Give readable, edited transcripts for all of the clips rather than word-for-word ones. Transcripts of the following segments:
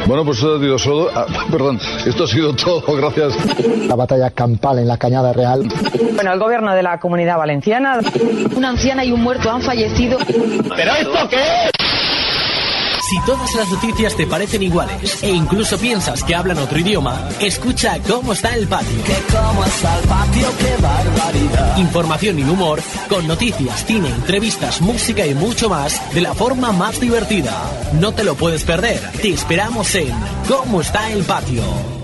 Bueno, pues esto ha sido todo, gracias. La batalla campal en la Cañada Real. Bueno, el gobierno de la Comunidad Valenciana. Una anciana y un muerto han fallecido. ¿Pero esto qué es? Si todas las noticias te parecen iguales e incluso piensas que hablan otro idioma, escucha Cómo está el patio. ¿Cómo está el patio? ¡Qué barbaridad! Información y humor con noticias, cine, entrevistas, música y mucho más de la forma más divertida. No te lo puedes perder. Te esperamos en Cómo está el patio.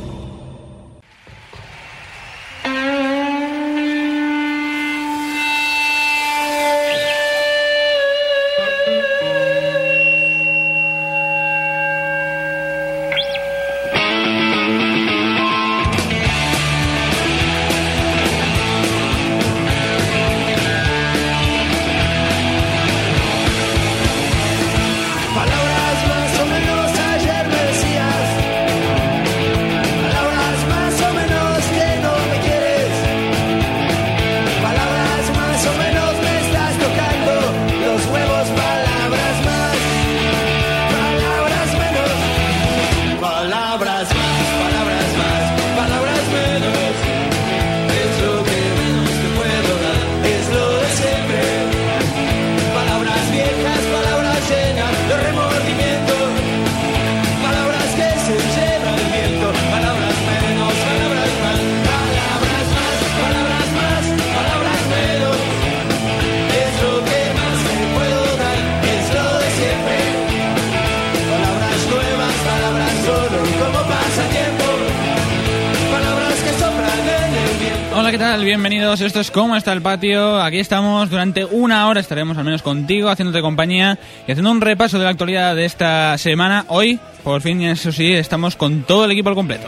¿Qué tal? Bienvenidos, esto es Cómo está el patio. Aquí estamos, durante una hora estaremos al menos contigo, haciéndote compañía y haciendo un repaso de la actualidad de esta semana. Hoy, por fin, eso sí, estamos con todo el equipo al completo.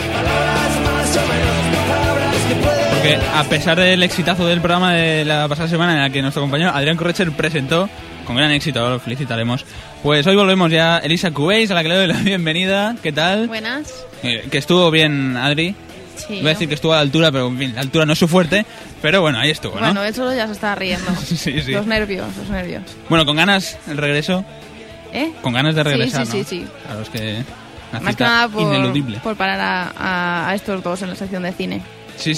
Porque a pesar del exitazo del programa de la pasada semana en la que nuestro compañero Adrián Correcher presentó, con gran éxito, lo felicitaremos, pues hoy volvemos ya Elisa Cubéis, a la que le doy la bienvenida. ¿Qué tal? Buenas. Que estuvo bien, Adri. Sí, iba a decir que estuvo a la altura, pero en fin, la altura no es su fuerte, pero bueno, ahí estuvo, ¿no? Bueno, eso ya se está riendo. Sí. Los nervios. Bueno, ¿con ganas el regreso? ¿Eh? Con ganas de regresar, sí, ¿no? Sí. Claro, es que una más que nada ineludible. por parar a estos dos en la sección de cine. Sí.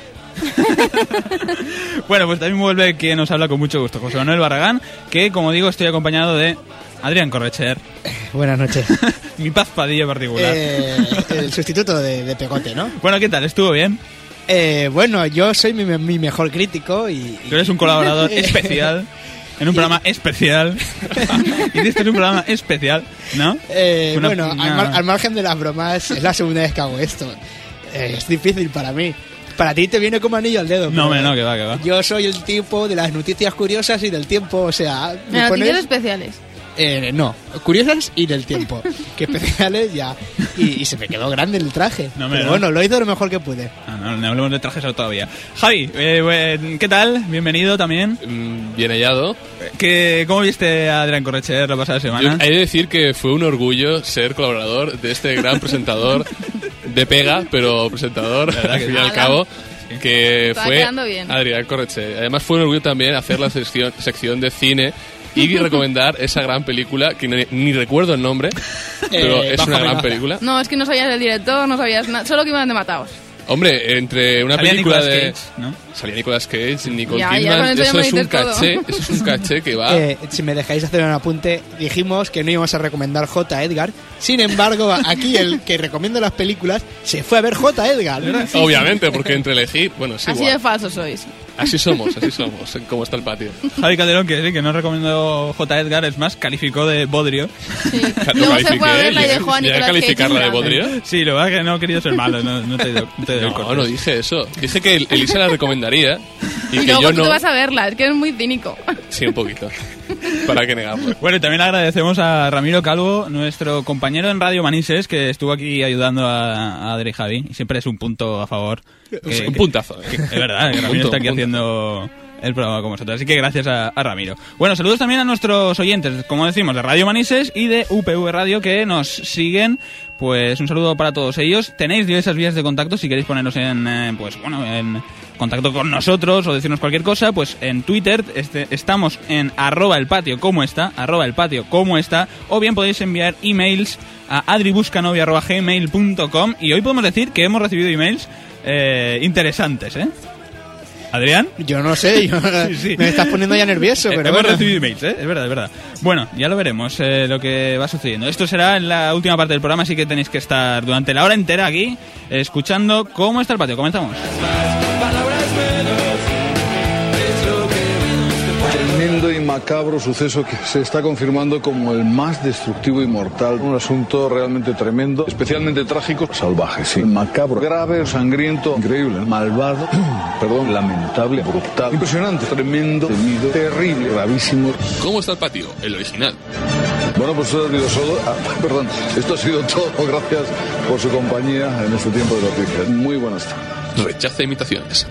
Bueno, pues también vuelve quien nos habla con mucho gusto, José Manuel Barragán, que, como digo, estoy acompañado de Adrián Correcher. Buenas noches. Mi Paz Padilla particular. El sustituto de Pegote, ¿no? Bueno, ¿qué tal? ¿Estuvo bien? Bueno, yo soy mi mejor crítico y... Tú eres un colaborador especial, en un programa especial. Hiciste un programa especial, ¿no? Al margen de las bromas, es la segunda vez que hago esto. Es difícil para mí. Para ti te viene como anillo al dedo. No, que va. Yo soy el tipo de las noticias curiosas y del tiempo, o sea... Noticias especiales. No, curiosas y del tiempo. Que especiales ya. Y se me quedó grande el traje. Pero bueno, lo hice lo mejor que pude. No hablemos de trajes todavía. Javi, ¿qué tal? Bienvenido también. Bien hallado. ¿Cómo viste a Adrián Correcher la pasada semana? Hay de decir que fue un orgullo ser colaborador de este gran presentador de pega, pero presentador al fin y al cabo. Que fue Adrián Correcher. Además fue un orgullo también hacer la sección de cine y recomendar esa gran película que ni recuerdo el nombre, pero es una gran película. No, es que no sabías el director, no sabías nada, solo que iban de mataos. Hombre, entre una salía película Nicolas de... Cage, ¿no? Salía Nicolas Cage, Nicole ya, Kidman, eso es un caché, eso es un caché que va... Si me dejáis hacer un apunte, dijimos que no íbamos a recomendar J. Edgar, sin embargo, aquí el que recomienda las películas se fue a ver J. Edgar. Sí, obviamente, porque entre elegir, bueno, sí. Así de falsos sois. Así somos, ¿cómo está el patio? Javi Calderón, que no recomendó J. Edgar, es más, calificó de bodrio. Sí. Luego se fue a verla y dejó a Nicolas Cage. ¿Calificarla de bodrio? Sí, lo que no he querido ser malo, no te doy cortes. No dije eso. Dije que Elisa la recomendaría y que luego yo tú no. Te vas a verla, es que eres muy cínico. Sí, un poquito. ¿Para qué negarlo? Bueno, y también agradecemos a Ramiro Calvo, nuestro compañero en Radio Manises, que estuvo aquí ayudando a Adri y Javi. Y siempre es un punto a favor. Un puntazo. Es verdad, que Ramiro está aquí haciendo el programa con vosotros. Así que gracias a Ramiro. Bueno, saludos también a nuestros oyentes, como decimos, de Radio Manises y de UPV Radio, que nos siguen. Pues un saludo para todos ellos. Tenéis diversas vías de contacto si queréis ponernos en contacto con nosotros o decirnos cualquier cosa, pues en Twitter estamos en @elpatio como está, o bien podéis enviar emails a adribuscanovia@gmail.com, y hoy podemos decir que hemos recibido emails interesantes, ¿eh? ¿Adrián? Yo no sé, sí. Me estás poniendo ya nervioso, pero hemos recibido emails, ¿eh? Es verdad. Bueno, ya lo veremos lo que va sucediendo. Esto será en la última parte del programa, así que tenéis que estar durante la hora entera aquí escuchando cómo está el patio. Comenzamos. Tremendo y macabro suceso que se está confirmando como el más destructivo y mortal. Un asunto realmente tremendo, especialmente trágico, salvaje, sí. Macabro, grave, sangriento, increíble, malvado, lamentable, brutal, impresionante, tremendo, temido, terrible, gravísimo. ¿Cómo está el patio? El original. Bueno, pues esto ha sido todo. Gracias por su compañía en este tiempo de noticias. Muy buenas tardes. Rechaza imitaciones.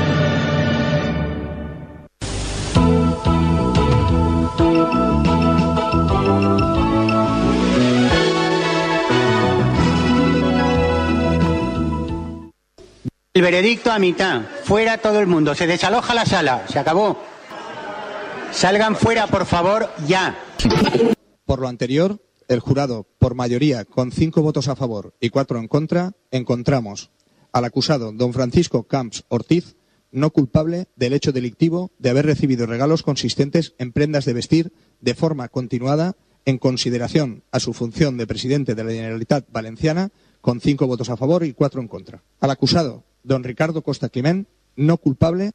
El veredicto a mitad. Fuera todo el mundo. Se desaloja la sala. Se acabó. Salgan fuera, por favor, ya. Por lo anterior, el jurado, por mayoría, con 5 votos a favor y 4 en contra, encontramos al acusado don Francisco Camps Ortiz no culpable del hecho delictivo de haber recibido regalos consistentes en prendas de vestir de forma continuada en consideración a su función de presidente de la Generalitat Valenciana, con 5 votos a favor y 4 en contra. Al acusado don Ricardo Costa Climent, no culpable.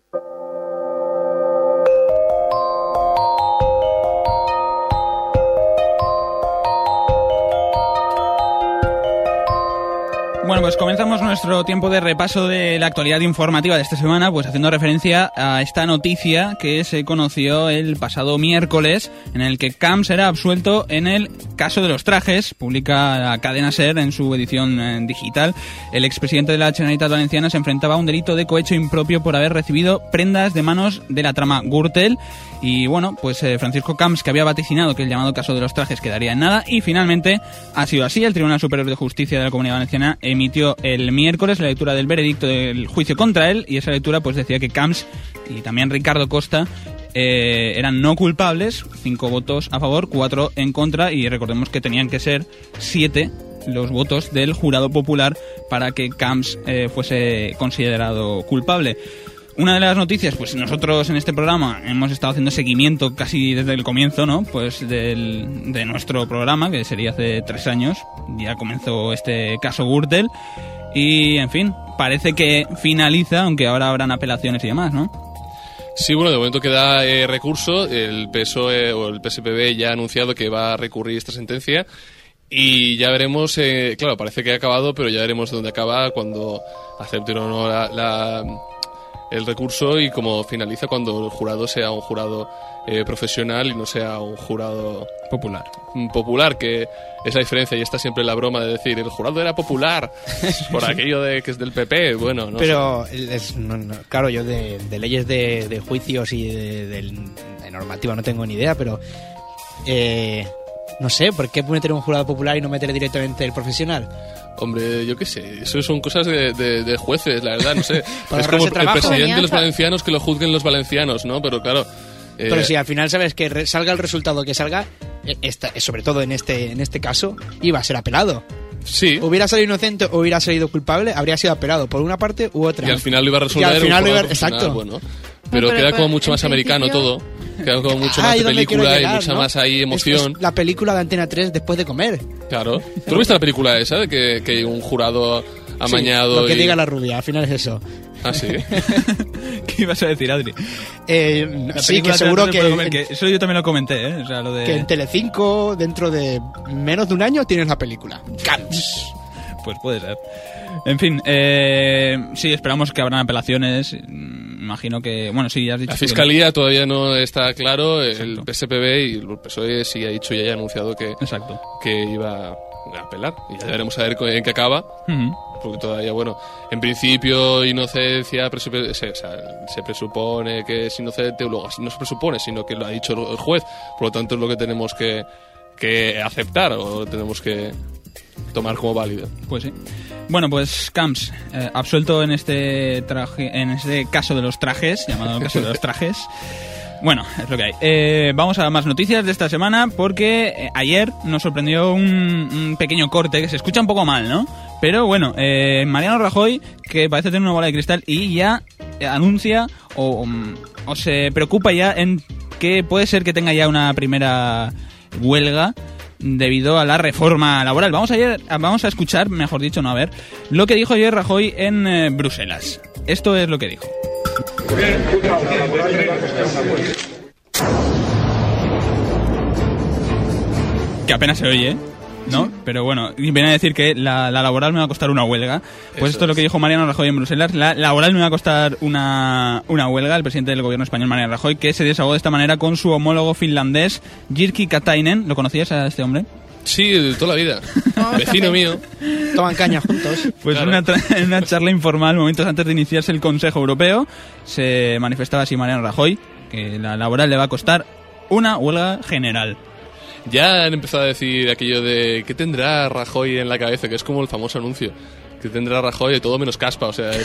Bueno, pues comenzamos nuestro tiempo de repaso de la actualidad informativa de esta semana, pues haciendo referencia a esta noticia que se conoció el pasado miércoles, en el que Camps era absuelto en el caso de los trajes. Publica la cadena SER en su edición digital. El expresidente de la Generalitat Valenciana se enfrentaba a un delito de cohecho impropio por haber recibido prendas de manos de la trama Gürtel. Y bueno, pues Francisco Camps, que había vaticinado que el llamado caso de los trajes quedaría en nada, y finalmente ha sido así. El Tribunal Superior de Justicia de la Comunidad Valenciana emitió el miércoles la lectura del veredicto del juicio contra él, y esa lectura pues decía que Camps y también Ricardo Costa eran no culpables, 5 votos a favor, 4 en contra, y recordemos que tenían que ser 7 los votos del jurado popular para que Camps fuese considerado culpable. Una de las noticias, pues nosotros en este programa hemos estado haciendo seguimiento casi desde el comienzo, ¿no? Pues de nuestro programa, que sería hace 3 años, ya comenzó este caso Gürtel, y en fin, parece que finaliza, aunque ahora habrán apelaciones y demás, ¿no? Sí, bueno, de momento queda recurso, el PSOE o el PSPB ya ha anunciado que va a recurrir esta sentencia, y ya veremos, claro, parece que ha acabado, pero ya veremos dónde acaba, cuando acepten o no el recurso, y cómo finaliza cuando el jurado sea un jurado profesional y no sea un jurado popular, que es la diferencia, y está siempre la broma de decir el jurado era popular por aquello de que es del PP. Bueno, no pero sé. Claro, yo de leyes de juicios y de normativa no tengo ni idea, pero no sé, ¿por qué meter un jurado popular y no meter directamente el profesional? Hombre, yo qué sé, eso son cosas de jueces, la verdad, no sé. Es como el presidente de los valencianos, que lo juzguen los valencianos, ¿no? Pero claro... Pero si al final sabes que salga el resultado que salga, sobre todo en este caso, iba a ser apelado. Sí. Hubiera salido inocente o hubiera salido culpable, habría sido apelado por una parte u otra. Y al final lo iba a resolver. Exacto. Bueno. Pero queda como mucho más americano todo. Queda como mucho más de película y mucha más ahí emoción. Es la película de Antena 3 después de comer. Claro. ¿Tú no viste la película esa de que un jurado amañado? Sí, lo que diga la rubia, al final es eso. ¿Ah, sí? ¿Qué ibas a decir, Adri? Sí, que seguro que... Eso yo también lo comenté, ¿eh? O sea, lo de... Que en Telecinco, dentro de menos de un año, tienes la película. Camps. Pues puede ser. En fin, sí, esperamos que habrán apelaciones. Imagino que... Bueno, sí, ya has dicho... La Fiscalía todavía no está claro. Exacto. El PSPB y el PSOE sí ha dicho y ya ha anunciado que iba a apelar. Y ya veremos a ver en qué acaba. Porque todavía, bueno, en principio inocencia se presupone que es inocente, luego no se presupone, sino que lo ha dicho el juez. Por lo tanto es lo que tenemos que aceptar, o tenemos que tomar como válido. Pues sí. Bueno, pues Camps, absuelto en este caso de los trajes, llamado caso de los trajes. Bueno, es lo que hay. Vamos a más noticias de esta semana porque ayer nos sorprendió un pequeño corte que se escucha un poco mal, ¿no? Pero bueno, Mariano Rajoy, que parece tener una bola de cristal y ya anuncia o se preocupa ya en que puede ser que tenga ya una primera huelga debido a la reforma laboral. Vamos a escuchar, mejor dicho, no a ver, lo que dijo ayer Rajoy en Bruselas. Esto es lo que dijo. Que apenas se oye, ¿no? Pero bueno, viene a decir que la laboral me va a costar una huelga. Pues esto es lo que dijo Mariano Rajoy en Bruselas. La laboral me va a costar una huelga. El presidente del gobierno español, Mariano Rajoy, que se desahogó de esta manera con su homólogo finlandés, Jyrki Katainen. ¿Lo conocías a este hombre? Sí, de toda la vida. Vecino mío. Toman caña juntos. Pues claro. En una charla informal, momentos antes de iniciarse el Consejo Europeo, se manifestaba así Mariano Rajoy, que la laboral le va a costar una huelga general. Ya han empezado a decir aquello de ¿qué tendrá Rajoy en la cabeza? Que es como el famoso anuncio. Que tendrá Rajoy de todo menos caspa. O sea,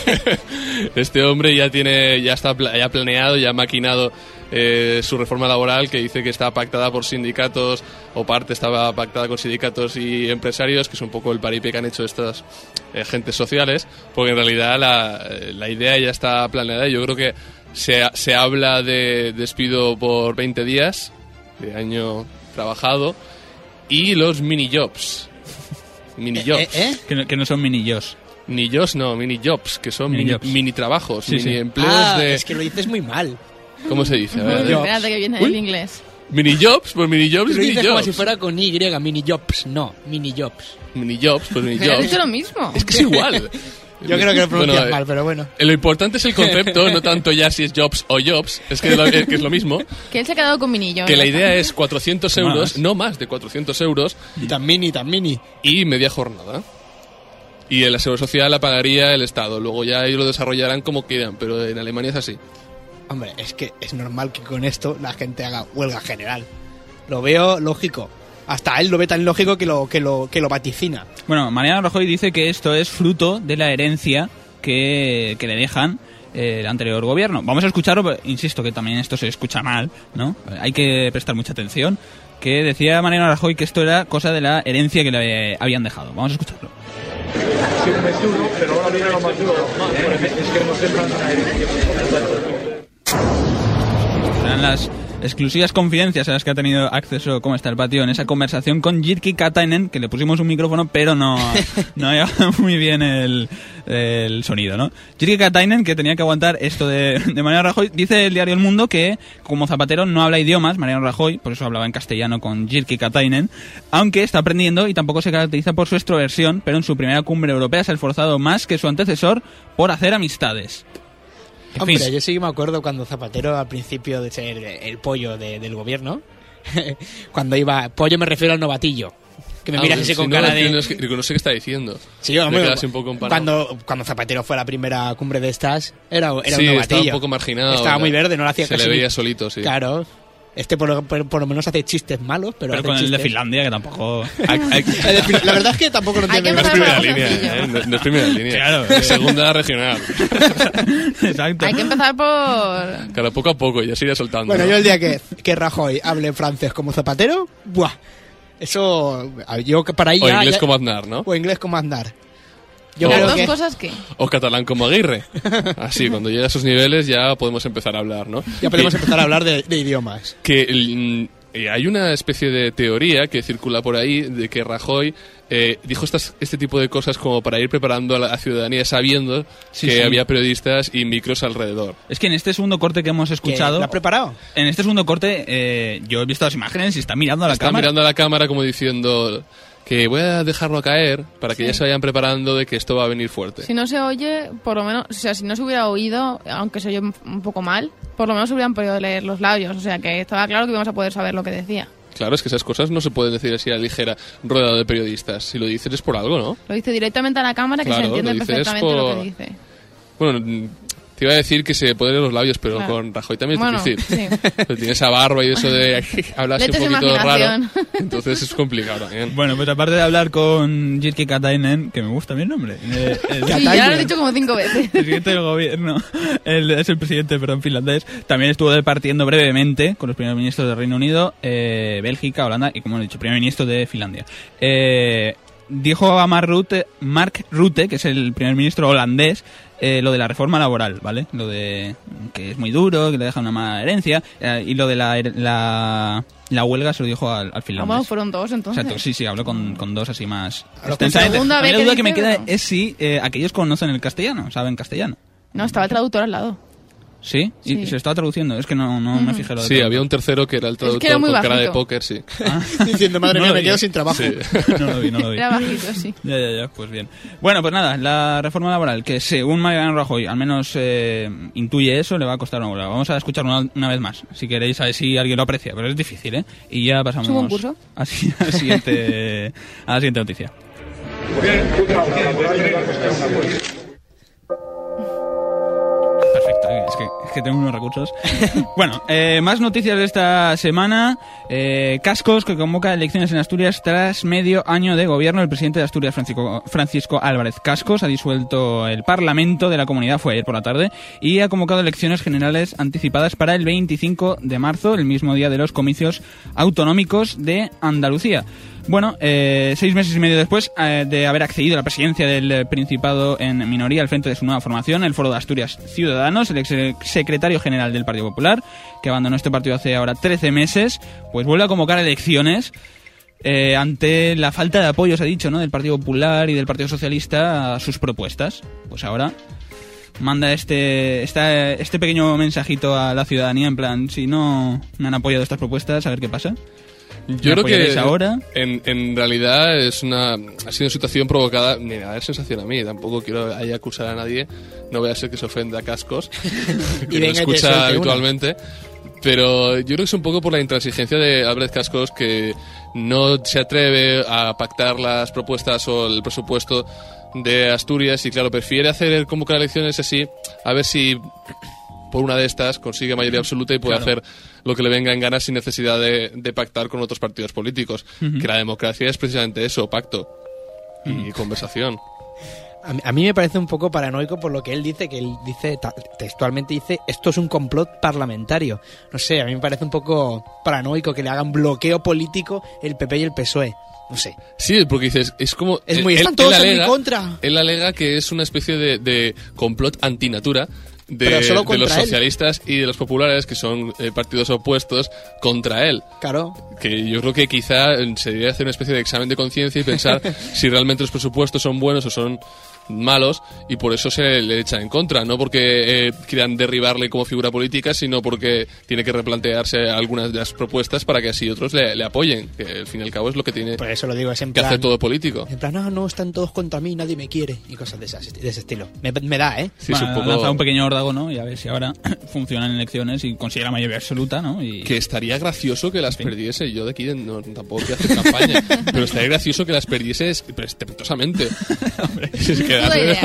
este hombre ya está planeado, ya ha maquinado su reforma laboral, que dice que está pactada por sindicatos, o parte estaba pactada con sindicatos y empresarios, que es un poco el paripé que han hecho estas agentes sociales, porque en realidad la idea ya está planeada. Y yo creo que se habla de despido por 20 días de año trabajado y los mini-jobs. Mini-jobs. Que no son mini-jobs. Ni jobs, no, mini-jobs, que son mini-trabajos, sí, mini-empleos de... es que lo dices muy mal. ¿Cómo se dice? A ver. Espérate que viene el inglés. Mini-jobs, pues mini-jobs, lo dices mini-jobs. como si fuera con Y, mini-jobs, no, mini-jobs. Mini-jobs, pues mini-jobs. Has dicho lo mismo. Es que es igual. Yo creo que lo pronuncias mal, pero bueno. Lo importante es el concepto, no tanto ya si es jobs o jobs, es que es lo mismo. Que él se ha quedado con minillo. Que la idea es 400 euros, no más de 400 euros. Y tan mini. Y media jornada. Y la seguridad social la pagaría el Estado. Luego ya ellos lo desarrollarán como quieran, pero en Alemania es así. Hombre, es que es normal que con esto la gente haga huelga general. Lo veo lógico. Hasta él lo ve tan lógico que lo vaticina. Bueno, Mariano Rajoy dice que esto es fruto de la herencia que le dejan el anterior gobierno. Vamos a escucharlo, pero insisto que también esto se escucha mal, ¿no? Hay que prestar mucha atención. Que decía Mariano Rajoy que esto era cosa de la herencia que le habían dejado. Vamos a escucharlo. Pero ahora viene lo más duro. Es que nos dejan una herencia. Serán las exclusivas confidencias a las que ha tenido acceso Cómo está el patio en esa conversación con Jyrki Katainen, que le pusimos un micrófono pero no había muy bien el sonido, ¿no? Jyrki Katainen, que tenía que aguantar esto de Mariano Rajoy. Dice el diario El Mundo que como Zapatero no habla idiomas, Mariano Rajoy, por eso hablaba en castellano con Jyrki Katainen, aunque está aprendiendo y tampoco se caracteriza por su extroversión, pero en su primera cumbre europea se ha esforzado más que su antecesor por hacer amistades. Hombre, yo sí que me acuerdo cuando Zapatero, al principio de ser el pollo del gobierno, cuando iba... Pollo me refiero al novatillo. Que me miras así con cara de... No sé qué está diciendo. Sí, hombre, un poco cuando Zapatero fue a la primera cumbre de estas, era un sí, novatillo. estaba un poco marginado. Estaba muy verde, no lo hacía se casi... Se le veía solito, sí. Claro. Por lo menos hace chistes malos, pero hace con chistes. El de Finlandia, que tampoco... La verdad es que tampoco lo entiendo. No es primera línea, no es primera línea. Claro. Es segunda regional. Exacto. Hay que empezar por... Claro, poco a poco, ya se irá soltando. Bueno, yo el día que Rajoy hable francés como Zapatero, ¡buah! Eso... Yo para ahí o inglés como Aznar, ¿no? O inglés como Aznar. Yo creo que... cosas que... O catalán como Aguirre. Así, cuando llega a esos niveles ya podemos empezar a hablar, ¿no? Ya podemos empezar a hablar de idiomas. Que hay una especie de teoría que circula por ahí de que Rajoy dijo este tipo de cosas como para ir preparando a la ciudadanía sabiendo que había periodistas y micros alrededor. Es que en este segundo corte que hemos escuchado... ¿Lo ha preparado? En este segundo corte yo he visto las imágenes y está mirando a la cámara. Está mirando a la cámara como diciendo... que voy a dejarlo caer para que ya se vayan preparando de que esto va a venir fuerte. Si no se oye, por lo menos, o sea, si no se hubiera oído, aunque se oye un poco mal, por lo menos se hubieran podido leer los labios, o sea, que estaba claro que íbamos a poder saber lo que decía. Claro, es que esas cosas no se pueden decir así a la ligera, rodeado de periodistas. Si lo dices es por algo, ¿no? Lo dice directamente a la cámara, que se entiende perfectamente lo que dice. Bueno, Te iba a decir que se ponen los labios, pero con Rajoy también es difícil. Sí. Tiene esa barba y eso de hablarse un poquito raro. Entonces es complicado también. Bueno, pues aparte de hablar con Jyrki Katainen, que me gusta mi nombre. Sí, ya lo he dicho como 5 veces. El presidente del gobierno, es el presidente, finlandés. También estuvo departiendo brevemente con los primeros ministros del Reino Unido, Bélgica, Holanda y, como he dicho, primer ministro de Finlandia. Dijo a Mark Rutte, que es el primer ministro holandés, lo de la reforma laboral, ¿vale? Lo de que es muy duro, que le deja una mala herencia, y lo de la huelga se lo dijo al finlandés. Vamos, fueron 2 entonces. Exacto, sí, habló con 2 así más extensamente. La duda que me queda es si aquellos conocen el castellano, saben castellano. No, estaba el traductor al lado. ¿Sí? ¿Y se estaba traduciendo? Es que no me fijé lo de Sí, había un tercero que era el traductor con cara de póker, sí. Diciendo, madre mía, me quedo sin trabajo. Sí. No lo vi. Era bajito, sí. Ya, pues bien. Bueno, pues nada, la reforma laboral, que según Mariano Rajoy, al menos intuye eso, le va a costar una huelga. Vamos a escucharlo una vez más, si queréis, a ver si alguien lo aprecia, pero es difícil, ¿eh? Y ya pasamos ¿Es un concurso? a la siguiente noticia. Perfecto, es que tengo unos recursos. Bueno, más noticias de esta semana. Cascos, que convoca elecciones en Asturias tras medio año de gobierno. El presidente de Asturias, Francisco Álvarez Cascos, ha disuelto el Parlamento de la comunidad, fue ayer por la tarde, y ha convocado elecciones generales anticipadas para el 25 de marzo, el mismo día de los comicios autonómicos de Andalucía. Bueno, 6 meses y medio después de haber accedido a la presidencia del Principado en minoría al frente de su nueva formación, el Foro de Asturias Ciudadanos, el exsecretario general del Partido Popular, que abandonó este partido hace ahora 13 meses, pues vuelve a convocar elecciones ante la falta de apoyo, se ha dicho, ¿no?, del Partido Popular y del Partido Socialista a sus propuestas. Pues ahora manda este pequeño mensajito a la ciudadanía, en plan, si no me han apoyado estas propuestas, a ver qué pasa. Yo creo que ahora? En realidad ha sido una situación provocada. Me da la sensación a mí, tampoco quiero ahí acusar a nadie, no voy a ser que se ofenda a Cascos, que me escucha habitualmente. Pero yo creo que es un poco por la intransigencia de Álvarez Cascos, que no se atreve a pactar las propuestas o el presupuesto de Asturias y, claro, prefiere convocar elecciones así, a ver si por una de estas consigue mayoría absoluta y puede hacer lo que le venga en gana sin necesidad de pactar con otros partidos políticos. Que la democracia es precisamente eso, pacto y conversación. A mí me parece un poco paranoico por lo que él dice, textualmente dice, esto es un complot parlamentario. No sé, a mí me parece un poco paranoico que le hagan bloqueo político el PP y el PSOE. No sé. Sí, porque dices, es como... están todos en mi contra. Él alega que es una especie de complot antinatura de los socialistas y de los populares, que son partidos opuestos, contra él. Claro. Que yo creo que quizá se debería hacer una especie de examen de conciencia y pensar si realmente los presupuestos son buenos o son malos, y por eso se le echa en contra, no porque quieran derribarle como figura política, sino porque tiene que replantearse algunas de las propuestas para que así otros le apoyen, que al fin y al cabo es lo que tiene por eso lo digo, es en que plan, hacer todo político. En plan, no, están todos contra mí, nadie me quiere, y cosas de ese estilo. Me da, ¿eh? Sí, lanza un pequeño órdago, ¿no? Y a ver si ahora funcionan elecciones y consigue la mayoría absoluta, ¿no? Y... Que estaría gracioso que las perdiese. Yo de aquí tampoco quiero hacer campaña, pero estaría gracioso que las perdiese estrepitosamente. Es que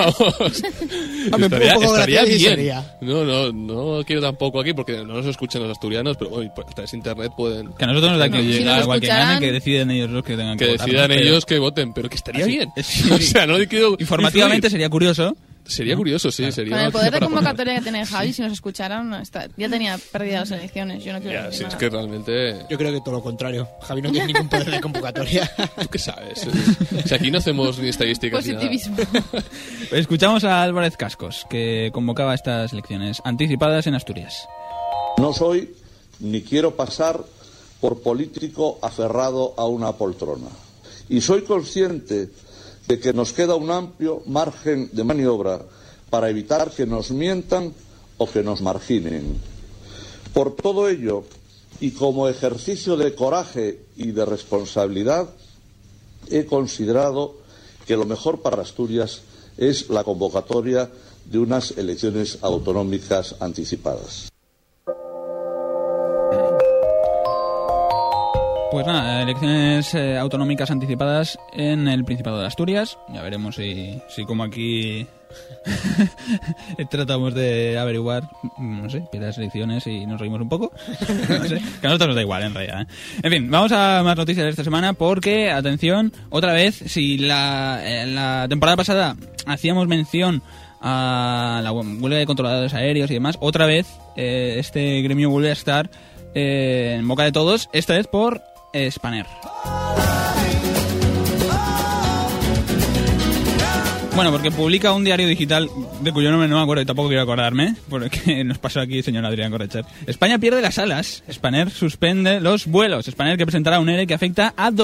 estaría bien. No quiero tampoco aquí porque no nos escuchan los asturianos, pero a través de internet pueden. Que a nosotros nos da que llegar igual que gane, que deciden ellos los que tengan que votar. Que decidan ellos que voten, pero que estaría bien. O sea, no quiero. Informativamente sería curioso. Sería curioso, sí. Sería con el poder de convocatoria que tiene Javi, si nos escucharan, ya tenía perdidas las elecciones. Yo no quiero decir nada. Es que realmente... Yo creo que todo lo contrario. Javi no tiene ningún poder de convocatoria. ¿Tú qué sabes? O sea, aquí no hacemos ni estadísticas positivismo. Ni nada. Escuchamos a Álvarez Cascos, que convocaba estas elecciones anticipadas en Asturias. No soy ni quiero pasar por político aferrado a una poltrona. Y soy consciente de que nos queda un amplio margen de maniobra para evitar que nos mientan o que nos marginen. Por todo ello, y como ejercicio de coraje y de responsabilidad, he considerado que lo mejor para Asturias es la convocatoria de unas elecciones autonómicas anticipadas. Pues nada, elecciones autonómicas anticipadas en el Principado de Asturias. Ya veremos si como aquí tratamos de averiguar, no sé, pierdas las elecciones y nos reímos un poco. No sé, que a nosotros nos da igual en realidad, ¿eh? En fin, vamos a más noticias de esta semana porque, atención, otra vez, si la temporada pasada hacíamos mención a la huelga de controladores aéreos y demás, otra vez este gremio vuelve a estar en boca de todos, esta vez por Spanair. Bueno, porque publica un diario digital de cuyo nombre no me acuerdo y tampoco quiero acordarme, porque nos pasó aquí el señor Adrián Corretxer. España pierde las alas. Spanair suspende los vuelos. Spanair que presentará un ERE que afecta a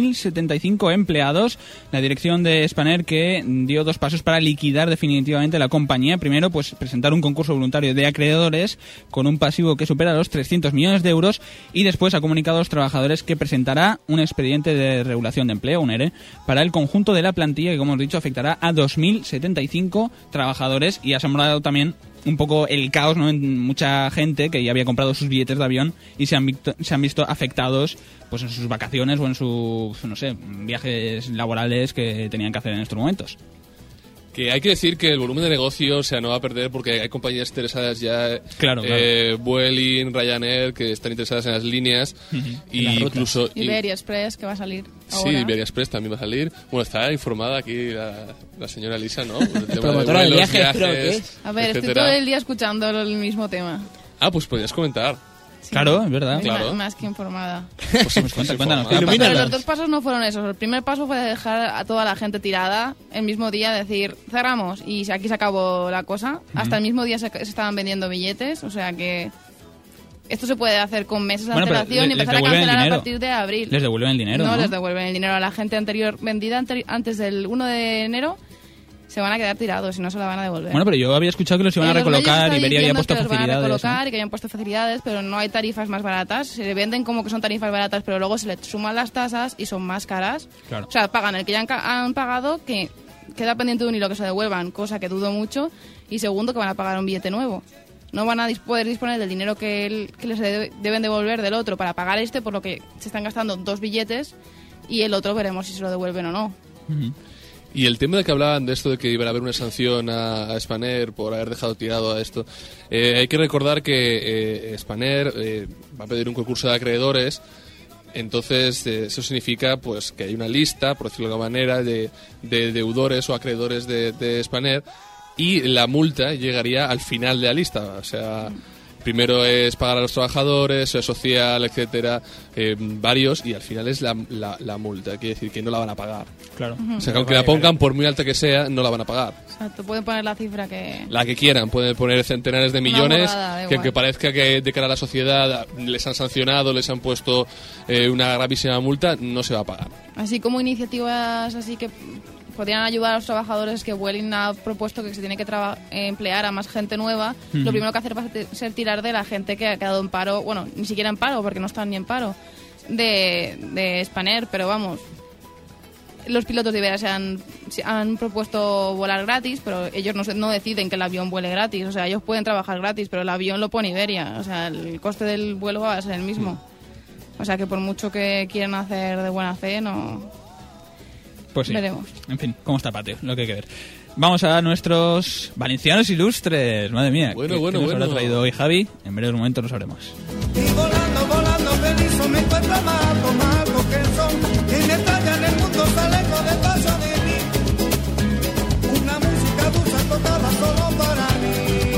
2.075 empleados. La dirección de Spanair que dio 2 pasos para liquidar definitivamente la compañía. Primero, pues presentar un concurso voluntario de acreedores con un pasivo que supera los 300 millones de euros y después ha comunicado a los trabajadores que presentará un expediente de regulación de empleo, un ERE, para el conjunto de la plantilla que, como hemos dicho, afectará a 2.075 trabajadores y ha sembrado también un poco el caos, ¿no?, en mucha gente que ya había comprado sus billetes de avión y se han visto afectados pues en sus vacaciones o en sus, no sé, viajes laborales que tenían que hacer en estos momentos. Que hay que decir que el volumen de negocio, o sea, no va a perder porque hay compañías interesadas ya, claro. Vueling, Ryanair, que están interesadas en las líneas, y incluso Iberia Express, que va a salir ahora. Sí, Iberia Express también va a salir. Bueno, está informada aquí la señora Lisa, ¿no? El tema promotora de viajes, creo que es. A ver, estoy todo el día escuchando el mismo tema. Ah, pues podrías comentar. Sí. Claro, es verdad. Claro. Más que informada. Pues cuéntanos. Pero los 2 pasos no fueron esos. El primer paso fue dejar a toda la gente tirada el mismo día, decir, cerramos y aquí se acabó la cosa. Hasta el mismo día se estaban vendiendo billetes, o sea que esto se puede hacer con meses de antelación y empezar a cancelar a partir de abril. ¿Les devuelven el dinero? No, les devuelven el dinero a la gente vendida antes del 1 de enero. Se van a quedar tirados y no se la van a devolver. Bueno, pero yo había escuchado que los iban a recolocar y Iberia había puesto facilidades. Van a recolocar, ¿no? Y que habían puesto facilidades, pero no hay tarifas más baratas. Se venden como que son tarifas baratas, pero luego se les suman las tasas y son más caras. Claro. O sea, pagan el que ya han pagado, que queda pendiente de un hilo que se devuelvan, cosa que dudo mucho. Y segundo, que van a pagar un billete nuevo. No van a poder disponer del dinero que les deben devolver del otro para pagar por lo que se están gastando 2 billetes y el otro veremos si se lo devuelven o no. Y el tema de que hablaban de esto de que iba a haber una sanción a Spanair por haber dejado tirado a esto, hay que recordar que Spanair va a pedir un concurso de acreedores. Entonces eso significa pues que hay una lista, por decirlo de alguna manera, de deudores o acreedores de Spanair, y la multa llegaría al final de la lista. O sea, primero es pagar a los trabajadores, social, etcétera, varios, y al final es la multa. Quiere decir que no la van a pagar. Claro. O sea, que aunque la pongan, por muy alta que sea, no la van a pagar. Exacto, pueden poner la cifra que... La que quieran, pueden poner centenares de millones, que aunque parezca que de cara a la sociedad les han sancionado, les han puesto una gravísima multa, no se va a pagar. Así como iniciativas así que podrían ayudar a los trabajadores, que Vueling ha propuesto que se tiene que emplear a más gente nueva. Lo primero que hacer va a ser tirar de la gente que ha quedado en paro, bueno, ni siquiera en paro, porque no están ni en paro, de Spanair, pero vamos, los pilotos de Iberia se han propuesto volar gratis, pero ellos no deciden que el avión vuele gratis. O sea, ellos pueden trabajar gratis, pero el avión lo pone Iberia. O sea, el coste del vuelo va a ser el mismo. O sea, que por mucho que quieran hacer de buena fe, no... Pues sí. Veremos. En fin, ¿cómo está Patio? Lo que hay que ver. Vamos a nuestros valencianos ilustres. Madre mía. Bueno. ¿Qué nos habrá traído hoy Javi? En breves momentos lo sabremos. Y volando, feliz, me encuentro más que son. Y me tallan el mundo, salejo de paso de mí. Una música dulce tocada solo para mí.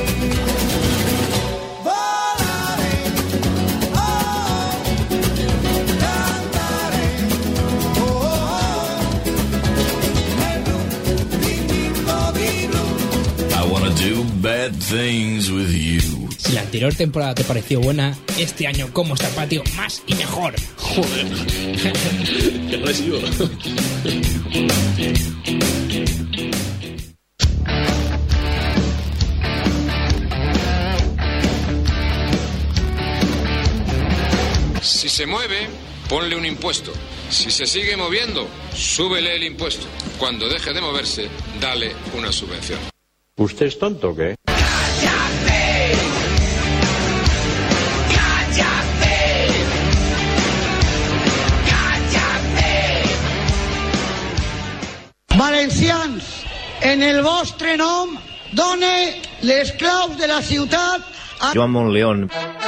Bad things with you. Si la anterior temporada te pareció buena, este año ¿Cómo está el patio? Más y mejor. Joder. Qué agresivo. Si se mueve, ponle un impuesto. Si se sigue moviendo, súbele el impuesto. Cuando deje de moverse, dale una subvención. ¿Usted es tonto o qué? ¡Cállate! ¡Cállate! Valencians, en el vostre nom, done les claus de la ciutat a... Joan Monleón.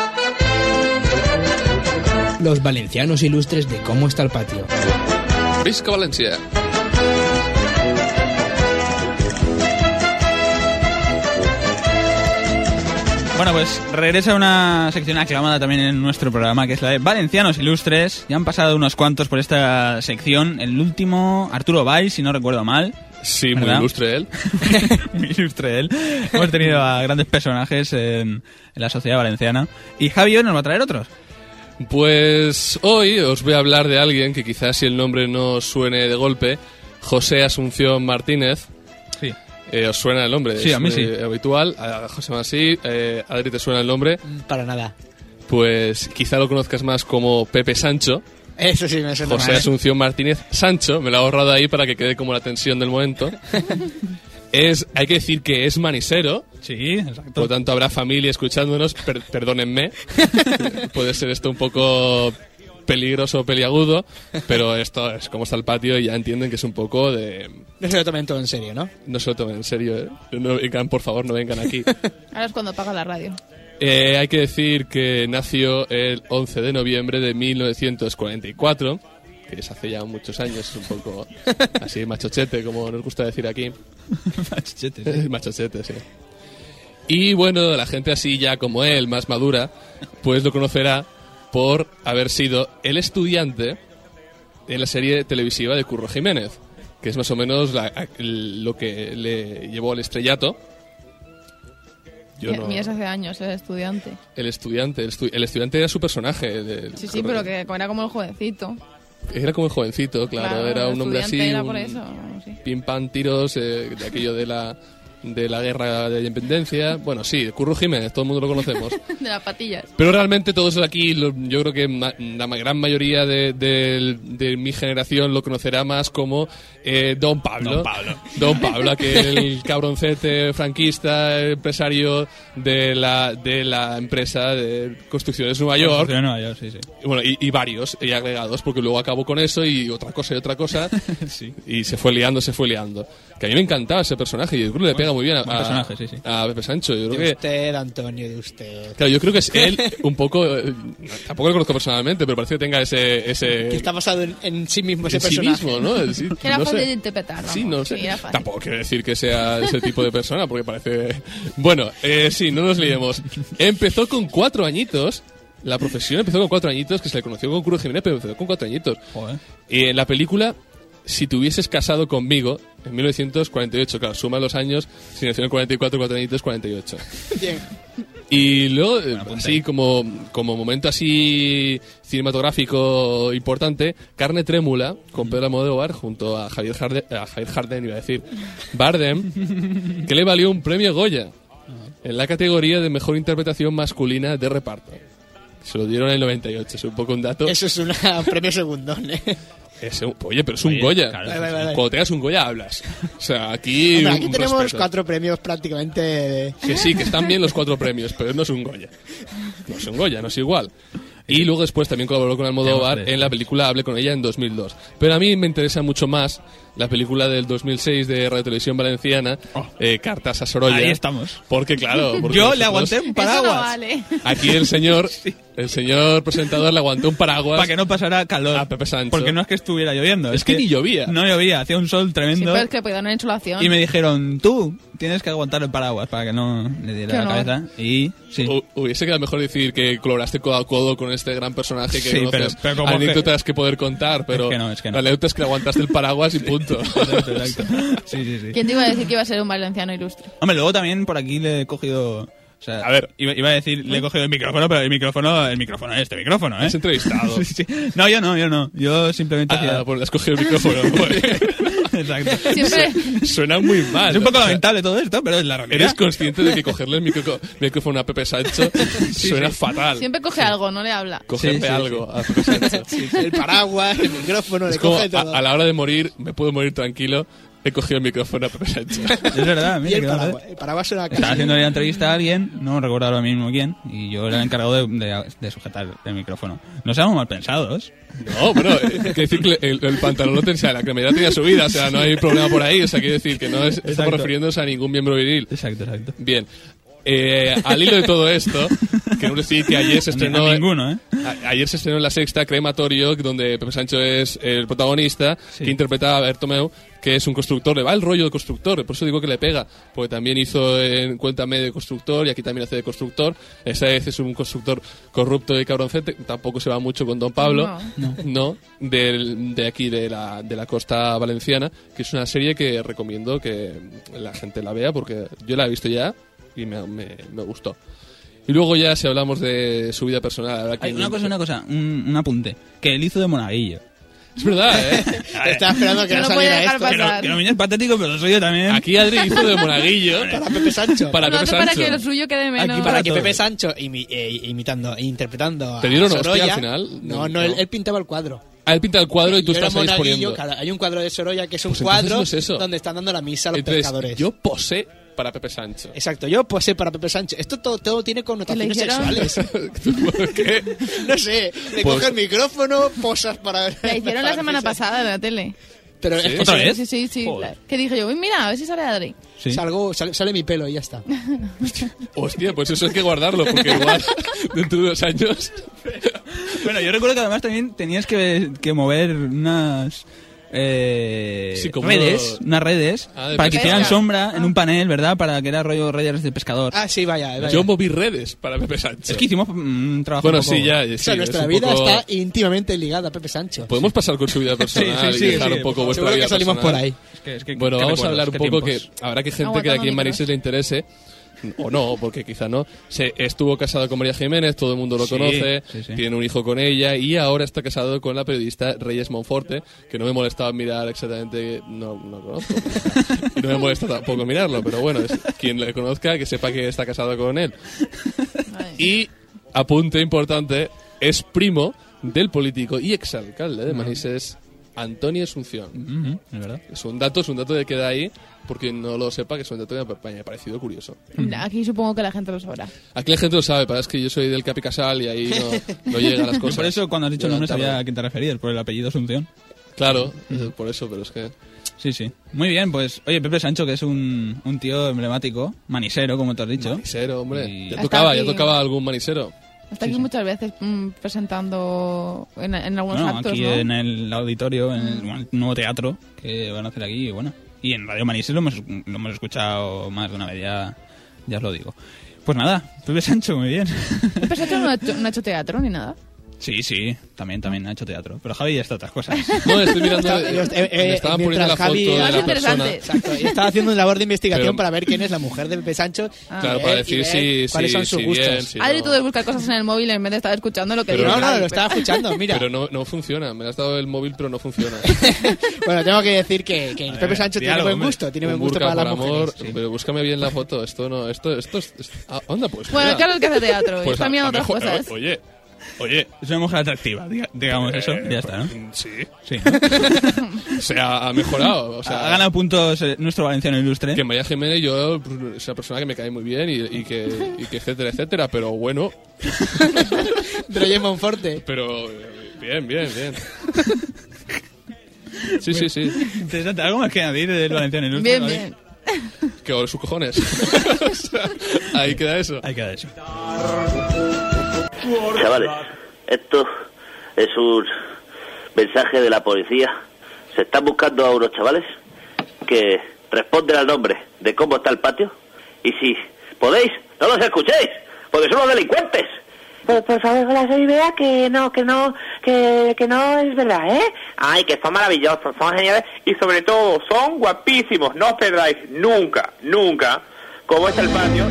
Los valencianos ilustres de Cómo está el patio. Visca Valencia. Bueno, pues regresa una sección aclamada también en nuestro programa, que es la de Valencianos Ilustres. Ya han pasado unos cuantos por esta sección. El último, Arturo Valls, si no recuerdo mal. Sí, ¿verdad? Muy ilustre él. Muy ilustre él. Hemos tenido a grandes personajes en la sociedad valenciana. Y Javi hoy nos va a traer otros. Pues hoy os voy a hablar de alguien que quizás si el nombre no suene de golpe, José Asunción Martínez. Sí. ¿Os suena el nombre? Sí, a mí sí. Habitual. A José Masí. Adri, ¿te suena el nombre? Para nada. Pues quizá lo conozcas más como Pepe Sancho. Eso sí me suena. José Asunción Martínez Sancho. Me lo he ahorrado ahí para que quede como la tensión del momento. Hay que decir que es manisero. Sí, exacto. Por lo tanto, habrá familia escuchándonos. Perdónenme. Puede ser esto un poco peligroso, peliagudo, pero esto es como está el patio y ya entienden que es un poco de... No se lo tomen todo en serio, ¿no? No se lo tomen en serio, ¿eh? No vengan, por favor, no vengan aquí. Ahora es cuando apaga la radio. Hay que decir que nació el 11 de noviembre de 1944, que es hace ya muchos años, es un poco así machochete, como nos gusta decir aquí. Machochete, sí. Machochete, sí. Y bueno, la gente así ya como él, más madura, pues lo conocerá por haber sido el estudiante en la serie televisiva de Curro Jiménez, que es más o menos lo que le llevó al estrellato. Mías hace años, el estudiante. El estudiante era su personaje. Sí, pero que era como el jovencito. Era como el jovencito, claro, era un hombre así, era por eso, sí. Pim pam tiros, de aquello de la guerra de independencia. Bueno, sí, Curro Jiménez, todo el mundo lo conocemos. De las patillas. Pero realmente todos aquí, yo creo que la gran mayoría de mi generación lo conocerá más como Don Pablo. Don Pablo, aquel cabroncete franquista, empresario de la empresa de Construcciones Nueva York. Sí, sí. Bueno, y varios, y agregados, porque luego acabó con eso y otra cosa. Sí. Y se fue liando. Que a mí me encantaba ese personaje y yo creo que le pega muy bien a Pepe Sancho. Yo creo de usted, Antonio, de usted. Claro, yo creo que es él un poco... tampoco lo conozco personalmente, pero parece que tenga ese que está basado en sí mismo ese en personaje. Sí mismo, ¿no? Sí, que era fácil de interpretar, ¿no? Sí, no sé. Sí, tampoco quiero decir que sea ese tipo de persona, porque parece... Bueno, sí, no nos liemos. Empezó con 4 añitos... La profesión empezó con 4 añitos, que se le conoció con Curro Jiménez, pero empezó con 4 añitos. Joder. Y en la película... Si te hubieses casado conmigo en 1948, claro, suma los años, si nació en 44, 4 añitos, 48. Bien. Y luego, así como momento así cinematográfico importante, Carne Trémula con Pedro Almodóvar junto a Javier Bardem, iba a decir, Bardem, que le valió un premio Goya en la categoría de mejor interpretación masculina de reparto. Se lo dieron en el 98, es un poco un dato. Eso es un premio segundón, ¿eh? Oye, pero es un Goya. Claro, vale. Cuando tengas un Goya, hablas. O sea, aquí... Hombre, aquí tenemos respeto. 4 premios prácticamente... Que sí, que están bien los 4 premios, pero no es un Goya. No es un Goya, no es igual. Y luego después también colaboró con Almodóvar en la película Hablé con ella en 2002. Pero a mí me interesa mucho más la película del 2006 de Radio Televisión Valenciana, Cartas a Sorolla. Ahí estamos. Porque claro... Porque yo le aguanté un paraguas. Eso no vale. Aquí el señor presentador le aguantó un paraguas... Para que no pasara calor. A Pepe Sancho. Porque no es que estuviera lloviendo. Es que ni llovía. No llovía, hacía un sol tremendo. Sí, pero es que podía una insolación. Y me dijeron, tú tienes que aguantar el paraguas para que no le diera la cabeza. Y sí. Hubiese quedado mejor decir que colaboraste codo a codo con este gran personaje que conoces. Pero anécdotas que poder contar, pero es que no. La anécdota es que le aguantaste el paraguas y punto. Exacto. Sí. ¿Quién te iba a decir que iba a ser un valenciano ilustre? Hombre, luego también por aquí le he cogido... O sea, a ver, iba a decir, le he cogido el micrófono, pero el micrófono es este micrófono, ¿eh? ¿Has entrevistado? Sí. No, yo no. Yo simplemente... pues le has cogido el micrófono. Exacto. Siempre... Suena muy mal. Es un poco lamentable todo esto, pero es la realidad. ¿Eres consciente de que cogerle el micrófono a Pepe Sancho suena fatal? Siempre coge algo, no le habla. Cogerle algo a Pepe Sancho. El paraguas, el micrófono, le coge todo. A la hora de morir, me puedo morir tranquilo. he cogido el micrófono a Pepe Sancho. Es verdad, mira. Y el paraguas era estaba haciendo la entrevista a alguien, no recuerdo ahora mismo quién, y yo era el encargado de sujetar el micrófono. No seamos mal pensados. No, pero quiero decir que el pantalón lo tenía, la cremallera tenía subida, o sea, no hay problema por ahí, o sea, quiero decir que no estamos refiriéndonos a ningún miembro viril. Exacto. Bien. Al hilo de todo esto, queremos decir que ayer se estrenó ayer se estrenó en La Sexta Crematorio, donde Pepe Sancho es el protagonista, que interpreta a Bertomeu, que es un constructor, le va el rollo de constructor, por eso digo que le pega, porque también hizo en Cuéntame de constructor y aquí también hace de constructor. Esta vez es un constructor corrupto y cabroncete, tampoco se va mucho con Don Pablo, no de aquí de la costa valenciana, que es una serie que recomiendo que la gente la vea, porque yo la he visto ya y me gustó. Y luego ya si hablamos de su vida personal... Una cosa, un apunte. Que él hizo de monaguillo. Es verdad, ¿eh? Estaba esperando que no saliera esto. Que lo mío es patético, pero lo suyo también. Aquí Adri hizo de monaguillo. Para Pepe Sancho. Para que lo suyo quede menos. Aquí para que Pepe Sancho interpretando ¿Te dieron a Sorolla, hostia al final? No, él pintaba el cuadro. Él pinta el cuadro y tú estás ahí exponiendo. Claro, hay un cuadro de Sorolla que es un pues cuadro no es eso. donde están dando la misa a los Entonces, pescadores. Yo posé para Pepe Sancho. Exacto, yo posé para Pepe Sancho. Esto todo tiene connotaciones sexuales. ¿Por qué? No sé, le coges el micrófono, posas para... La hicieron la semana pasada en la tele. Pero ¿Sí? ¿Otra vez? Sí. Que dije yo, mira, a ver si sale Adri. Sí. Sale mi pelo y ya está. Hostia, pues eso hay que guardarlo, porque igual dentro de 2 años... Bueno, yo recuerdo que además también tenías que mover unas... unas redes para que hicieran sombra en un panel, ¿verdad? Para que era rollo redes de pescador. Ah, sí, vaya. Yo moví redes para Pepe Sancho. Es que hicimos un trabajo bueno, un poco... sí, ya. O sea, nuestra vida está íntimamente ligada a Pepe Sancho. Podemos pasar con su vida personal y dejar un poco vuestra vida que salimos personal. por ahí. Es que bueno, vamos a hablar un poco que habrá que gente que aquí en Manises le interese. O no, porque quizá no. Estuvo casado con María Jiménez, todo el mundo lo conoce, tiene un hijo con ella y ahora está casado con la periodista Reyes Monforte, que no me molestaba mirar exactamente, no conozco. Y no me molesta tampoco mirarlo, pero bueno, quien le conozca, que sepa que está casado con él. Y, apunte importante, es primo del político y exalcalde de Manises, Antonio Asunción. Es verdad. Es un dato de que da ahí, porque no lo sepa, que es un dato que me ha parecido curioso. Aquí supongo que la gente lo sabrá. Aquí la gente lo sabe, pero es que yo soy del Capi Casal y ahí no llegan las cosas. Por eso cuando has dicho el nombre sabía a quién te referías, por el apellido Asunción. Claro, por eso, pero es que... Sí. Muy bien, pues, oye, Pepe Sancho, que es un tío emblemático, manisero, como te has dicho. Manisero, hombre. Ya tocaba algún manisero. Está aquí muchas veces presentando en algunos actos, aquí ¿no? en el auditorio, en el nuevo teatro que van a hacer aquí, y en Radio Manises lo hemos escuchado más de una vez, ya os lo digo. Pues nada, Pepe Sancho, muy bien. Pepe Sancho no ha hecho teatro ni nada. Sí, también ha hecho teatro. Pero Javi ya está otras cosas. No, estoy mirando... estaba poniendo la foto de la persona. Exacto, y estaba haciendo una labor de investigación para ver quién es la mujer de Pepe Sancho. Claro, para decir cuáles son sus gustos. Adri, tú de buscar cosas en el móvil en vez de estar escuchando lo que digo. No, lo estaba escuchando, mira. Pero no funciona. Me has dado el móvil, pero no funciona. Bueno, tengo que decir que Pepe Sancho tiene buen gusto. Tiene buen gusto para las mujeres. Pero búscame bien la foto. Esto es... Anda, pues. Bueno, claro, es que hace teatro. Pues está mirando otras cosas. Oye, es una mujer atractiva, digamos eso, ya está, ¿no? Sí, ¿no? O sea, ha mejorado. O sea, ha ganado puntos nuestro valenciano ilustre. Que María Jiménez, yo es una persona que me cae muy bien y que etcétera, pero bueno. Reyes Monforte. Pero bien. Sí. Interesante, ¿algo más que añadir del valenciano ilustre? Bien. Que ole sus cojones. O sea, ahí queda eso. Chavales, esto es un mensaje de la policía. Se están buscando a unos chavales que responden al nombre de cómo está el patio. Y si podéis, no los escuchéis, porque son los delincuentes. Pues por favor, la soy Bea, que no es verdad, ¿eh? Ay, que son maravillosos, son geniales y sobre todo son guapísimos. No os perdáis nunca cómo está el patio.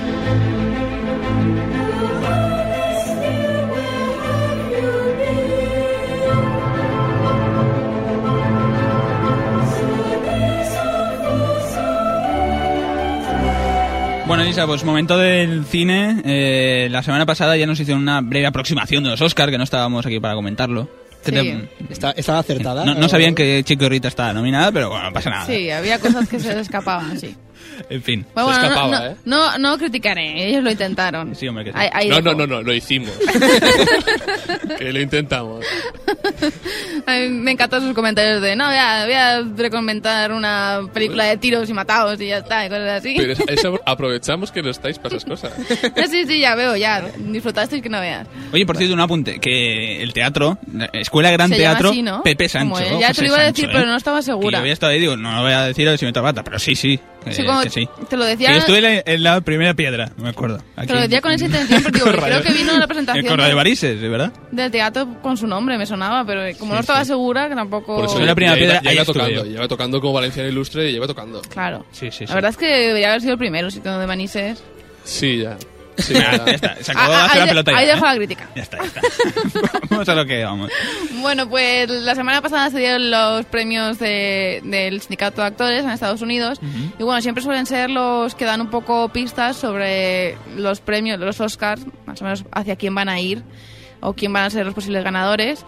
Bueno, Elisa, pues momento del cine. La semana pasada ya nos hicieron una breve aproximación de los Oscar, que no estábamos aquí para comentarlo. Estaba acertada. No sabían que Chico Rita estaba nominada, pero bueno, no pasa nada. Sí, había cosas que se les escapaban, sí. En fin. Bueno, se escapaba, no criticaré, ellos lo intentaron. Sí, hombre, que sí. No, lo hicimos. Que lo intentamos. A mí me encantan sus comentarios de, no, voy a recomendar una película de tiros y matados y ya está, y cosas así. Pero eso aprovechamos que no estáis para esas cosas. Sí, ya veo, ya. Disfrutasteis que no veas. Oye, por cierto, un apunte, que el teatro, Escuela Gran Teatro, así, ¿no? Pepe Sancho. Ya te lo iba a decir, pero no estaba segura. Que yo había estado ahí, digo, no lo voy a decir a ver si me trabata, pero sí. Sí, te lo decía. Yo estuve en la primera piedra, me acuerdo. Te lo decía con esa intención, porque creo que vino a la presentación. El Correo de Varises, ¿de verdad? Del teatro con su nombre, me sonaba, pero como no estaba segura, que tampoco. Por eso la primera piedra lleva tocando como Valenciano Ilustre y lleva tocando. Claro. Sí. La verdad es que debería haber sido el primero, sitio de Manises. Sí, ya. Sí, ya está. Se acabó de hacer la pelota ya. Ahí dejo la crítica. Ya está. Vamos a lo que vamos. Bueno, pues la semana pasada se dieron los premios del Sindicato de Actores en Estados Unidos. Y bueno, siempre suelen ser los que dan un poco pistas sobre los premios, los Oscars, más o menos hacia quién van a ir o quién van a ser los posibles ganadores.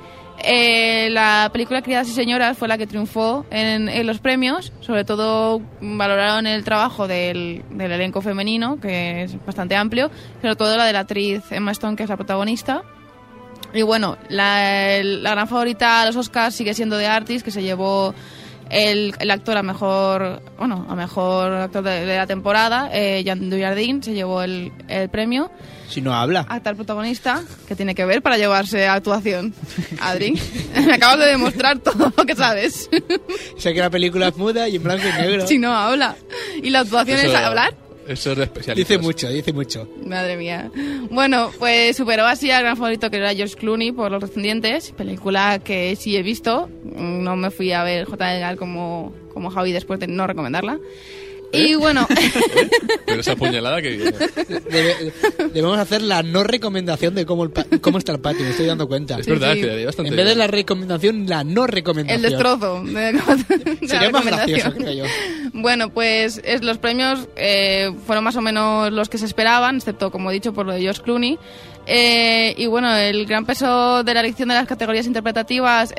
La película Criadas y Señoras fue la que triunfó en los premios. Sobre todo valoraron el trabajo del elenco femenino, que es bastante amplio, sobre todo la de la actriz Emma Stone, que es la protagonista. Y bueno, la gran favorita a los Oscars sigue siendo The Artist, que se llevó el actor a mejor actor de la temporada. Jean Dujardin se llevó el premio. Si no habla. Actor protagonista, que tiene que ver para llevarse a actuación. Adri, me acabas de demostrar todo lo que sabes. Sé que la película es muda y en blanco y negro. Si no habla. ¿Y la actuación es hablar? Eso es de especialistas. Dice mucho. Madre mía. Bueno, pues superó así al gran favorito, que era George Clooney, por Los Descendientes, película que sí he visto. No me fui a ver J. Edgar como Javi después de no recomendarla. Y bueno... Pero esa puñalada que viene. Debemos hacer la no recomendación de cómo está el patio, me estoy dando cuenta. Es verdad, que daría bastante. En vez de la recomendación, la no recomendación. El destrozo. Sería más gracioso, creo yo. Bueno, pues los premios fueron más o menos los que se esperaban, excepto, como he dicho, por lo de George Clooney. Y bueno, el gran peso de la elección de las categorías interpretativas,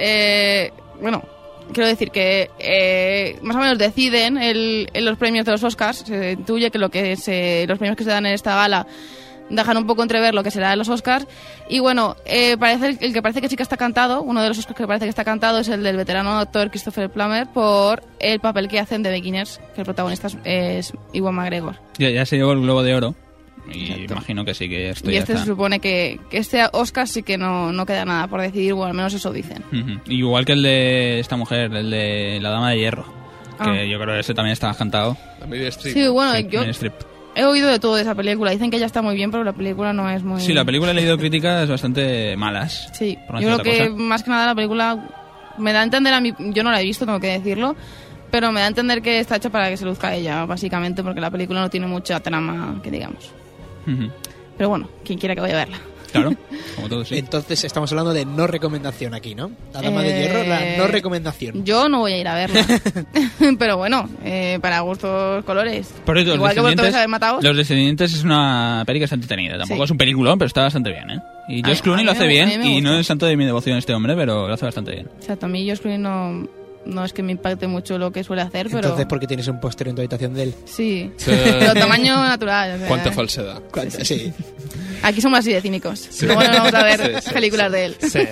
quiero decir que más o menos deciden en los premios de los Oscars. Se intuye que los premios que se dan en esta gala dejan un poco entrever lo que será en los Oscars. Y bueno, el que parece que sí que está cantado, uno de los Oscars que parece que está cantado, es el del veterano actor Christopher Plummer, por el papel que hacen de Beginners, que el protagonista es Ewan McGregor. Ya se llevó el Globo de Oro. Y Exacto. Imagino que sí, que esto y ya este está. Se supone que este Oscar sí que no queda nada por decidir, o al menos eso dicen. Igual que el de esta mujer, el de La Dama de Hierro, que yo creo que ese también está cantado. Sí, bueno, yo Streep. he oído de todo de esa película. Dicen que ya está muy bien, pero la película no es muy... Sí, la película he leído críticas bastante malas. Sí, por no yo creo decir que otra cosa. más que nada la película me da a entender a mí, yo no la he visto, tengo que decirlo, pero me da a entender que está hecha para que se luzca a ella, básicamente, porque la película no tiene mucha trama, que digamos. Pero bueno, quien quiera que vaya a verla. Claro, como todo, sí. Entonces estamos hablando de no recomendación aquí, ¿no? La Dama de Hierro, la no recomendación. Yo no voy a ir a verla. Pero bueno, para gustos colores. Por eso, igual que vosotros habéis matado. Los Descendientes es una peli que está entretenida. Tampoco es un peliculón, pero está bastante bien, ¿eh? Y George Clooney lo hace bien, y no es santo de mi devoción este hombre, pero lo hace bastante bien. Exacto, a mí George Clooney no es que me impacte mucho lo que suele hacer, pero... Entonces, ¿por qué tienes un póster en tu habitación de él? Sí, pero tamaño natural. O sea, ¿Cuánta falsedad? Sí. Aquí somos así de cínicos. Sí. Luego no vamos a ver películas de él. Sí.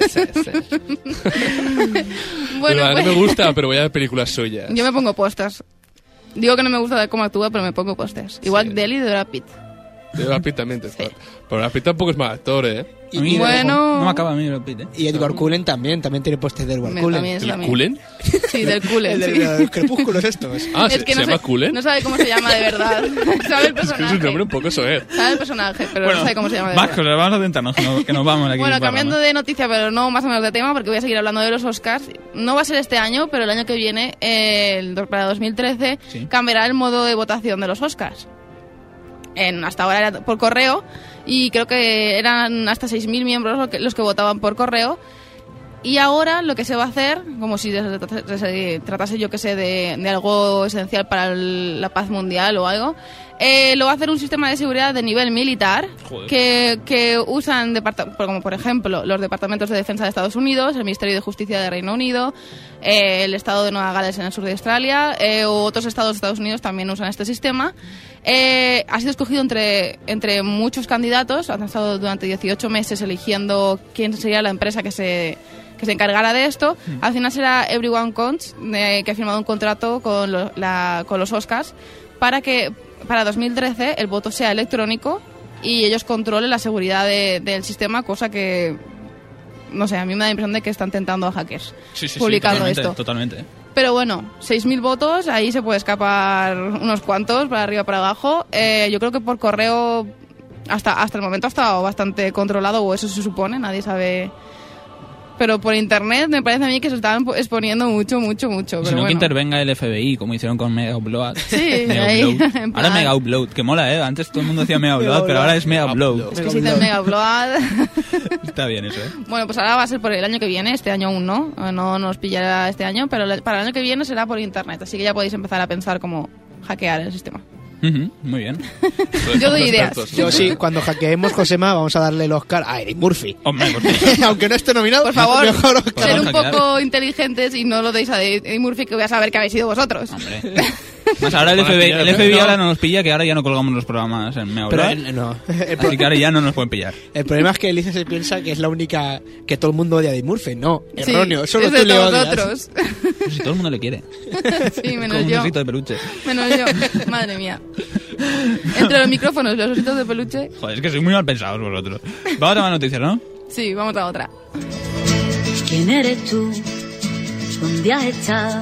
Bueno, no me gusta, pero voy a ver películas suyas. Yo me pongo pósters. Digo que no me gusta cómo actúa, pero me pongo pósters. Igual de él y de Brad Pitt. De Brad Pitt también. Pero Brad Pitt tampoco es mal actor, ¿eh? Y bueno... No me acaba a mí Brad Pitt, ¿eh? Y Edward Cullen también tiene pósters de Edward Cullen. ¿El Cullen? Sí, del Cullen. El de los crepúsculos estos. Ah, ¿se llama Cullen? No sabe cómo se llama de verdad. Sabe el personaje. Es un nombre un poco soez. Sabe el personaje, pero no sabe cómo se llama de verdad. Marcos, vamos a tentarnos, que nos vamos aquí. Bueno, cambiando de noticia, pero no más o menos de tema, porque voy a seguir hablando de los Oscars. No va a ser este año, pero el año que viene, para 2013, cambiará el modo de votación de los Oscars. Hasta ahora era por correo, y creo que eran hasta 6.000 miembros los que votaban por correo. Y ahora lo que se va a hacer, como si se tratase, yo que sé, de algo esencial para la paz mundial o algo, Lo va a hacer un sistema de seguridad de nivel militar que usan, como por ejemplo, los departamentos de defensa de Estados Unidos, el Ministerio de Justicia de Reino Unido, el estado de Nueva Gales en el sur de Australia, u otros estados de Estados Unidos también usan este sistema. Ha sido escogido entre muchos candidatos. Han estado durante 18 meses eligiendo quién sería la empresa que se encargara de esto. Al final será Everyone Counts, que ha firmado un contrato con los Oscars para que para 2013 el voto sea electrónico y ellos controlen la seguridad del sistema, cosa que, no sé, a mí me da la impresión de que están tentando a hackers publicando esto. Totalmente. Pero bueno, 6.000 votos, ahí se puede escapar unos cuantos, para arriba, para abajo. Yo creo que por correo hasta el momento ha estado bastante controlado, o eso se supone, nadie sabe. Pero por internet me parece a mí que se estaban exponiendo mucho. Si no, que intervenga el FBI, como hicieron con Mega Upload. Sí, ahora Mega Upload, que mola, ¿eh? Antes todo el mundo decía Mega Upload, pero ahora es Mega Upload. Es que se dice Mega Upload. Está bien eso, ¿eh? Bueno, pues ahora va a ser por el año que viene, este año aún no. No nos pillará este año, pero para el año que viene será por internet. Así que ya podéis empezar a pensar cómo hackear el sistema. Muy bien. Yo doy ideas. Yo sí, cuando hackeemos, Josema, vamos a darle el Oscar a Eddie Murphy. Hombre, aunque no esté nominado, por favor, mejor Oscar. Ser un poco inteligentes y no lo deis a Eddie Murphy, que voy a saber que habéis sido vosotros. Hombre. Pues ahora el FBI ahora no nos pilla, que ahora ya no colgamos los programas en Mega Upload. Así que ahora ya no nos pueden pillar. El problema es que Elisa se piensa que es la única que todo el mundo odia a Eddie Murphy. No, sí, erróneo. Solo es tú de le odias. nosotros. Pues si todo el mundo le quiere. Sí, menos como yo. un osito de peluche. Menos yo. Madre mía. Entre los micrófonos y los ositos de peluche. Joder, es que sois muy mal pensados vosotros. Vamos a más noticias, ¿no? Sí, vamos a otra. ¿Quién eres tú? ¿Dónde has estado?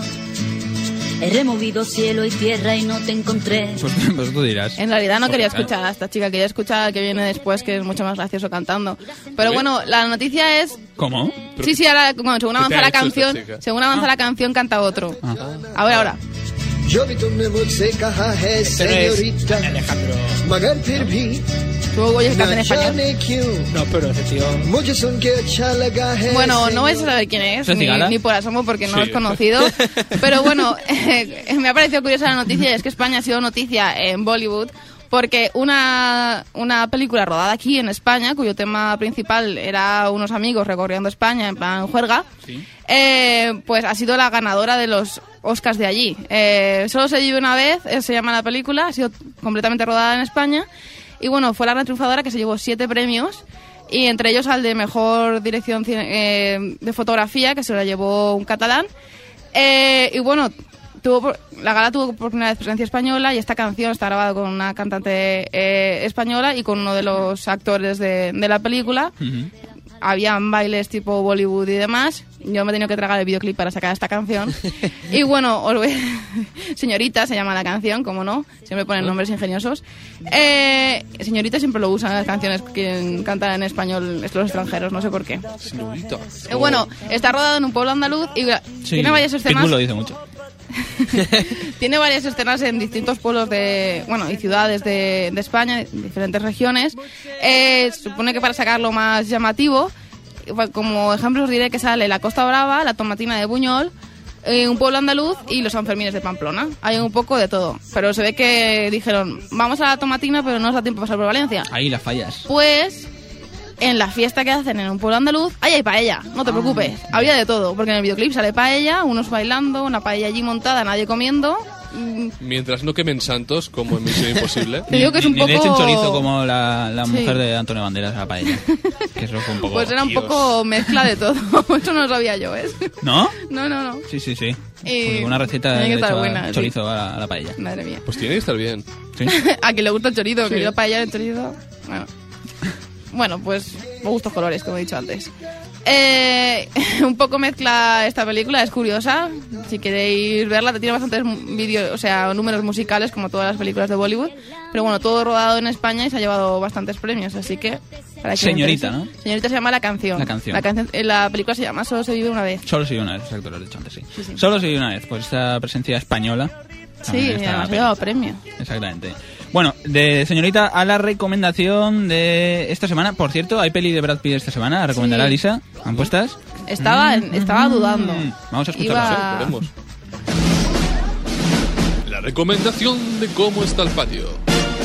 He removido cielo y tierra y no te encontré. Pues tú dirás. En realidad no quería escuchar a esta chica, quería escuchar al que viene después, que es mucho más gracioso cantando. Pero bueno, la noticia es... ¿Cómo? Sí, ahora, bueno, según avanza la canción, la canción canta otro. Ahora. Señorita Alejandro. ¿Tú oyes cantar en español? No, pero ese tío... Bueno, no vais a saber quién es, ni por asomo, porque no lo he conocido. Pero bueno, me ha parecido curiosa la noticia, y es que España ha sido noticia en Bollywood, porque una película rodada aquí en España, cuyo tema principal era unos amigos recorriendo España en plan juerga, pues ha sido la ganadora de los Oscars de allí. Solo se vive una vez, se llama la película, ha sido completamente rodada en España. Y bueno, fue la gran triunfadora, que se llevó 7 premios, y entre ellos al de mejor dirección de fotografía, que se la llevó un catalán. Y bueno, la gala tuvo por primera vez presencia española, y esta canción está grabada con una cantante española y con uno de los actores de la película. Habían bailes tipo Bollywood y demás. Yo me he tenido que tragar el videoclip para sacar esta canción. Y bueno, Señorita se llama la canción, como no, siempre ponen nombres ingeniosos. Señorita siempre lo usan en las canciones que cantan en español los extranjeros, no sé por qué. Señorita. Bueno, está rodado en un pueblo andaluz y tiene varias escenas. Pitbull lo dice mucho. Tiene varias escenas en distintos pueblos y ciudades de España, en diferentes regiones. Supone que para sacarlo más llamativo, como ejemplo os diré que sale la Costa Brava, la Tomatina de Buñol, un pueblo andaluz y los Sanfermines de Pamplona. Hay un poco de todo, pero se ve que dijeron, vamos a la Tomatina, pero no nos da tiempo a pasar por Valencia. Ahí las fallas. Pues en la fiesta que hacen en un pueblo andaluz, ahí hay paella, no te preocupes. Había de todo, porque en el videoclip sale paella, unos bailando, una paella allí montada, nadie comiendo. Mientras no quemen santos, como en Misión Imposible. Te digo que es un poco... Ni le echen chorizo como la mujer de Antonio Banderas a la paella. Que eso fue un poco... Pues era un poco mezcla de todo. Eso no lo sabía yo, ¿eh? ¿No? No. Sí. Y pues una receta de buena, chorizo a la paella. Madre mía. Pues tiene que estar bien. ¿Sí? A quien le gusta el chorizo, que yo paella el chorizo... Bueno, pues gustos colores, como he dicho antes. Un poco mezcla esta película, es curiosa. Si queréis verla, tiene bastantes números musicales, como todas las películas de Bollywood. Pero bueno, todo rodado en España y se ha llevado bastantes premios, así que... Señorita, ¿no? Señorita se llama La Canción. La película se llama Solo se vive una vez. Solo se vive una vez, exacto, lo has dicho antes, sí. Solo se vive una vez, pues esta presencia española. Sí, además ha llevado premio. Exactamente. Bueno, de Señorita a la recomendación de esta semana. Por cierto, hay peli de Brad Pitt esta semana. ¿La recomendará Lisa? ¿Han puestas? Estaba dudando. Vamos a escucharla. Veremos. La recomendación de Cómo está el patio.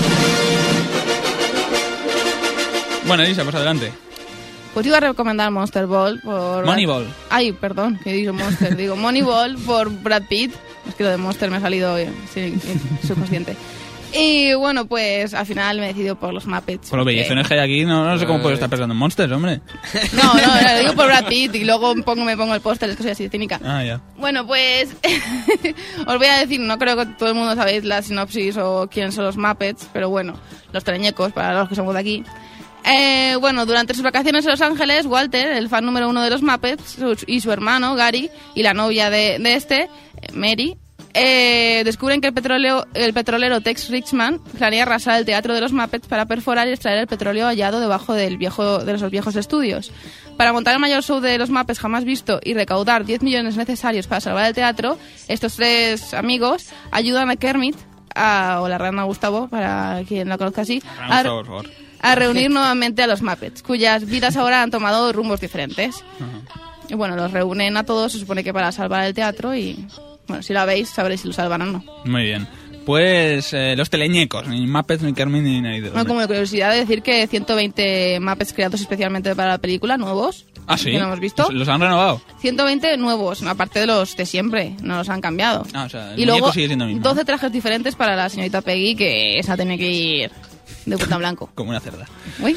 Bueno, Elisa, pues adelante. Pues iba a recomendar Monster Ball por... Moneyball. Ay, perdón, que digo Monster. Digo Moneyball por Brad Pitt. Es que lo de Monster me ha salido subconsciente. Y bueno, pues al final me he decidido por los Muppets. Por los bellezones que hay aquí, no sé cómo puedo estar pensando en Monsters, hombre. No, lo digo por Brad Pitt y luego me pongo el póster, es que soy así de cínica. Ah, ya. Bueno, pues os voy a decir, no creo que todo el mundo sabéis la sinopsis o quiénes son los Muppets, pero bueno, los teleñecos, para los que somos de aquí. Bueno, durante sus vacaciones en Los Ángeles, Walter, el fan número 1 de los Muppets, y su hermano, Gary, y la novia de este, Mary, descubren que el petrolero Tex Richman planea arrasar el teatro de los Muppets para perforar y extraer el petróleo hallado debajo de los viejos estudios. Para montar el mayor show de los Muppets jamás visto y recaudar 10 millones necesarios para salvar el teatro, estos tres amigos ayudan a Kermit, o la rana Gustavo, para quien la conozca así, a reunir nuevamente a los Muppets, cuyas vidas ahora han tomado rumbos diferentes. Y bueno, los reúnen a todos, se supone que para salvar el teatro y... Bueno, si la veis, sabréis si lo salvan o no. Muy bien. Pues los teleñecos, ni Muppets, ni Kermit, ni nadie. Bueno, como de curiosidad, de decir que 120 Muppets creados especialmente para la película, nuevos. ¿Ah, sí? Que no hemos visto. ¿Los han renovado? 120 nuevos, aparte de los de siempre, no los han cambiado. Ah, o sea, el y luego sigue siendo el mismo. 12 trajes diferentes para la señorita Peggy, que esa tenía que ir de puta blanco. Como una cerda. Uy.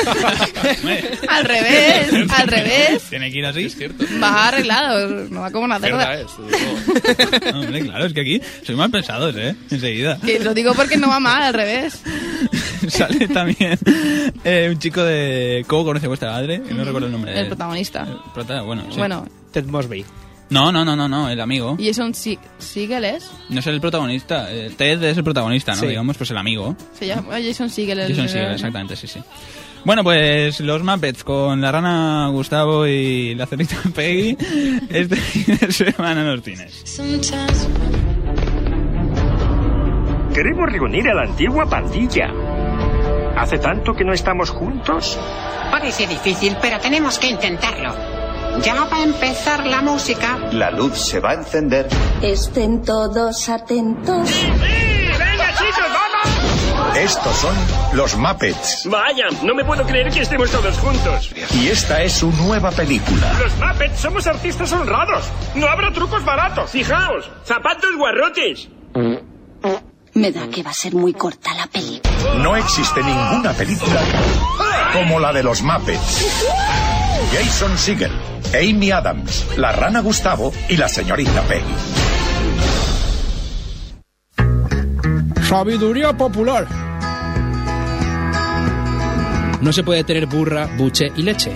al revés. Tiene que ir así. Es cierto. Va arreglado, no va como una cerda. No, hombre, claro, es que aquí soy mal pensados, enseguida. Que lo digo porque no va mal, al revés. Sale también un chico de ¿Cómo conoce vuestra madre? No recuerdo el nombre. El protagonista. Bueno, sí. Bueno. Ted Mosby. No, el amigo. ¿Y Jason Segel es? No es el protagonista. Ted es el protagonista, ¿no? Sí. Digamos, pues el amigo. Se llama Jason Segel. Jason Segel, exactamente, sí. Bueno, pues los Muppets con la rana Gustavo y la cerita Peggy este fin de semana en los cines. Queremos reunir a la antigua pandilla. ¿Hace tanto que no estamos juntos? Parece difícil, pero tenemos que intentarlo. Ya va a empezar la música. La luz se va a encender. Estén todos atentos. ¡Sí! ¡Venga, chicos, vamos! Estos son los Muppets. Vaya, no me puedo creer que estemos todos juntos. Y esta es su nueva película. Los Muppets somos artistas honrados. No habrá trucos baratos. Fijaos, zapatos guarrotes. Me da que va a ser muy corta la película. No existe ninguna película como la de los Muppets. Jason Segel, Amy Adams, la rana Gustavo y la señorita Peggy. Sabiduría popular. No se puede tener burra, buche y leche.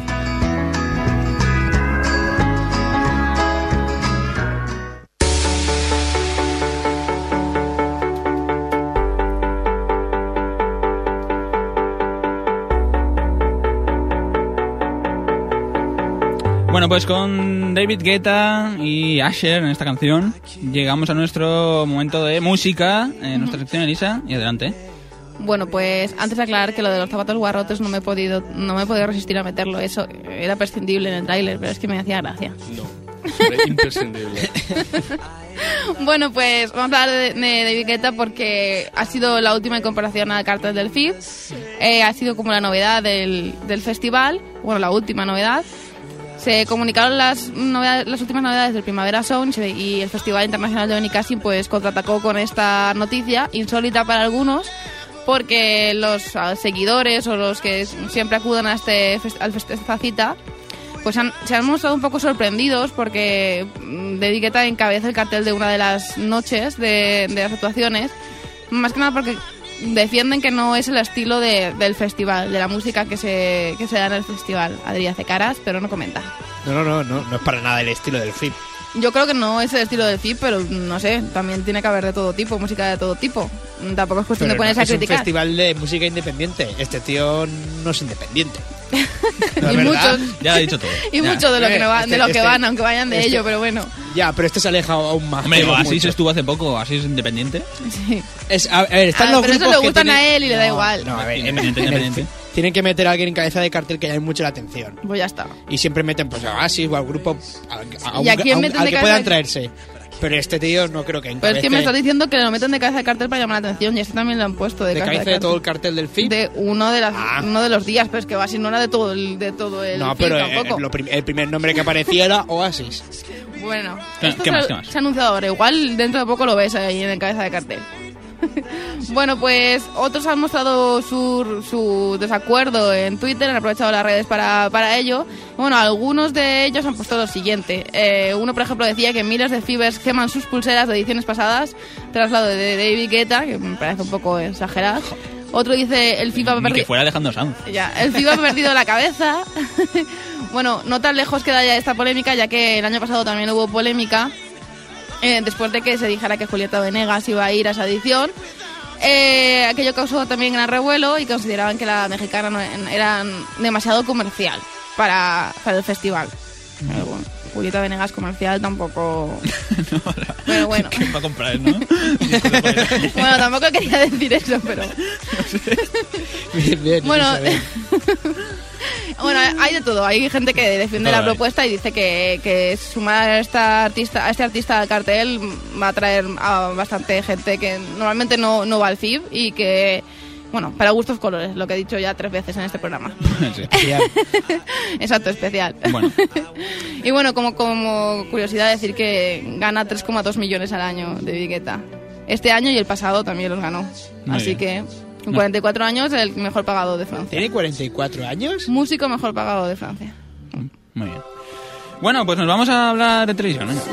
Bueno, pues con David Guetta y Asher en esta canción llegamos a nuestro momento de música en nuestra sección, Elisa, y adelante. Bueno, pues antes de aclarar que lo de los zapatos guarrotes no me he podido resistir a meterlo. Eso era prescindible en el tráiler, pero es que me hacía gracia. No, era imprescindible. Bueno, pues vamos a hablar de David Guetta porque ha sido la última incorporación al cartel del FIB. Ha sido como la novedad del festival, bueno, la última novedad. Se comunicaron las últimas novedades del Primavera Sound y el Festival Internacional de Benicassim pues contraatacó con esta noticia, insólita para algunos, porque los seguidores o los que siempre acuden a esta cita pues se han mostrado un poco sorprendidos porque David Guetta encabeza el cartel de una de las noches de las actuaciones, más que nada porque defienden que no es el estilo del festival, de la música que se da en el festival. Adri hace caras, pero no comenta. No es para nada el estilo del FIB. Yo creo que no es el estilo del FIB, pero no sé, también tiene que haber de todo tipo, música de todo tipo. Tampoco es cuestión de ponerse a criticar. Es un festival de música independiente. Este tío no es independiente. Y muchos, ya lo he dicho todo. Y muchos de lo que no van, van, aunque vayan de ello, pero bueno. Ya, pero este se aleja aún más. Hombre, Asís estuvo hace poco, Asís independiente. Sí. A ver, están los pero grupos eso le gustan que a él y le da igual. No, a ver, independiente. Tienen que meter a alguien en cabeza de cartel que llame mucho la atención. Pues ya está. Y siempre meten pues a Asís o al grupo al que puedan traerse. Pero este tío no creo que encabece... Pero es que me estás diciendo que lo meten de cabeza de cartel para llamar la atención, y este también lo han puesto de cabeza de cartel. ¿De todo el cartel del FIP? De uno de los días, pero es que Oasis no era de todo el no, FIP pero tampoco. El primer nombre que aparecía era Oasis. Bueno, ¿Qué más? Se ha anunciado ahora, igual dentro de poco lo ves ahí en cabeza de cartel. Bueno, pues otros han mostrado su desacuerdo en Twitter, han aprovechado las redes para ello. Bueno, algunos de ellos han puesto lo siguiente. Uno, por ejemplo, decía que miles de fibers queman sus pulseras de ediciones pasadas tras lo de David Guetta, que me parece un poco exagerado. Otro dice, el FIFA Ni que fuera Alejandro Sanz. Ya, el FIFA ha perdido la cabeza. Bueno, no tan lejos queda ya esta polémica, ya que el año pasado también hubo polémica. Después de que se dijera que Julieta Venegas iba a ir a esa edición, aquello causó también gran revuelo y consideraban que la mexicana no era demasiado comercial para el festival. Pero bueno, Julieta Venegas comercial tampoco... Pero bueno. ¿Quién va a comprar, no? Bueno, tampoco quería decir eso, pero... Bien, bueno... Bueno, hay de todo. Hay gente que defiende la propuesta y dice que sumar a este artista al cartel va a traer a bastante gente que normalmente no va al FIB y que, bueno, para gustos colores, lo que he dicho ya 3 veces en este programa. Sí. Exacto, especial. Bueno. Y bueno, como curiosidad decir que gana 3,2 millones al año de Guetta. Este año y el pasado también los ganó. Muy Así bien. Que... Con 44 años, el mejor pagado de Francia. ¿Tiene 44 años? Músico mejor pagado de Francia. Muy bien. Bueno, pues nos vamos a hablar de televisión, ¿eh?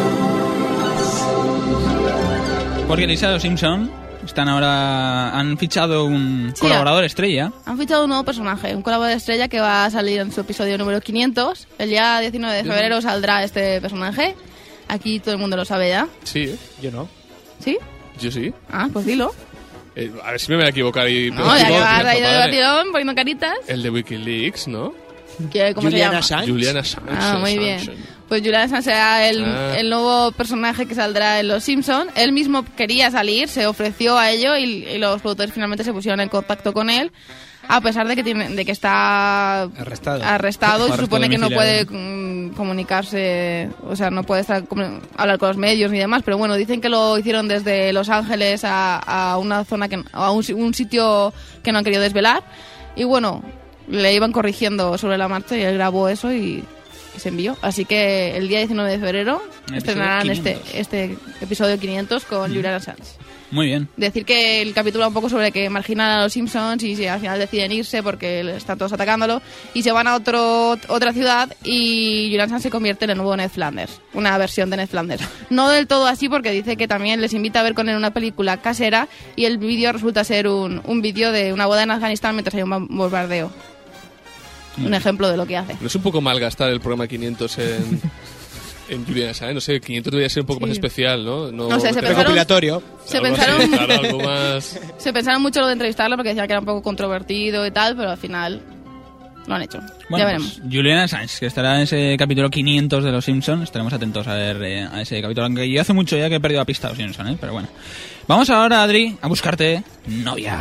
Porque Lisa y los Simpson han fichado un colaborador estrella. Han fichado un nuevo personaje, un colaborador estrella que va a salir en su episodio número 500. El día 19 de febrero saldrá este personaje. Aquí todo el mundo lo sabe ya. Sí, yo no. ¿Sí? Yo sí. Ah, pues dilo. A ver si me voy a equivocar y... No, ya que vas ahí de batirón poniendo caritas. El de WikiLeaks, ¿no? ¿Cómo se llama? Juliana Assange. Ah, muy bien. Pues Juliana Assange será el nuevo personaje que saldrá en Los Simpson. Él mismo quería salir, se ofreció a ello y los productores finalmente se pusieron en contacto con él. A pesar de que está arrestado y se supone que no puede comunicarse, o sea, no puede hablar con los medios ni demás, pero bueno, dicen que lo hicieron desde Los Ángeles a una zona a un sitio que no han querido desvelar, y bueno, le iban corrigiendo sobre la marcha y él grabó eso y se envió. Así que el día 19 de febrero estrenarán este episodio 500 con Juliana Assange. Muy bien. Decir que el capítulo va un poco sobre que marginan a los Simpsons y al final deciden irse porque están todos atacándolo y se van a otra ciudad y Julian Assange se convierte en el nuevo Ned Flanders, una versión de Ned Flanders. No del todo así porque dice que también les invita a ver con él una película casera y el vídeo resulta ser un vídeo de una boda en Afganistán mientras hay un bombardeo. Un ejemplo de lo que hace. ¿No es un poco mal gastar el programa 500 en Juliana Assange? No sé, 500 debería ser un poco más especial, ¿no? No sé, se pensaron mucho lo de entrevistarlo porque decían que era un poco controvertido y tal, pero al final lo han hecho. Bueno, ya veremos. Pues, Juliana Assange, que estará en ese capítulo 500 de Los Simpsons. Estaremos atentos a ver a ese capítulo, aunque yo hace mucho ya que he perdido la pista de Los Simpsons, pero bueno. Vamos ahora, Adri, a buscarte novia.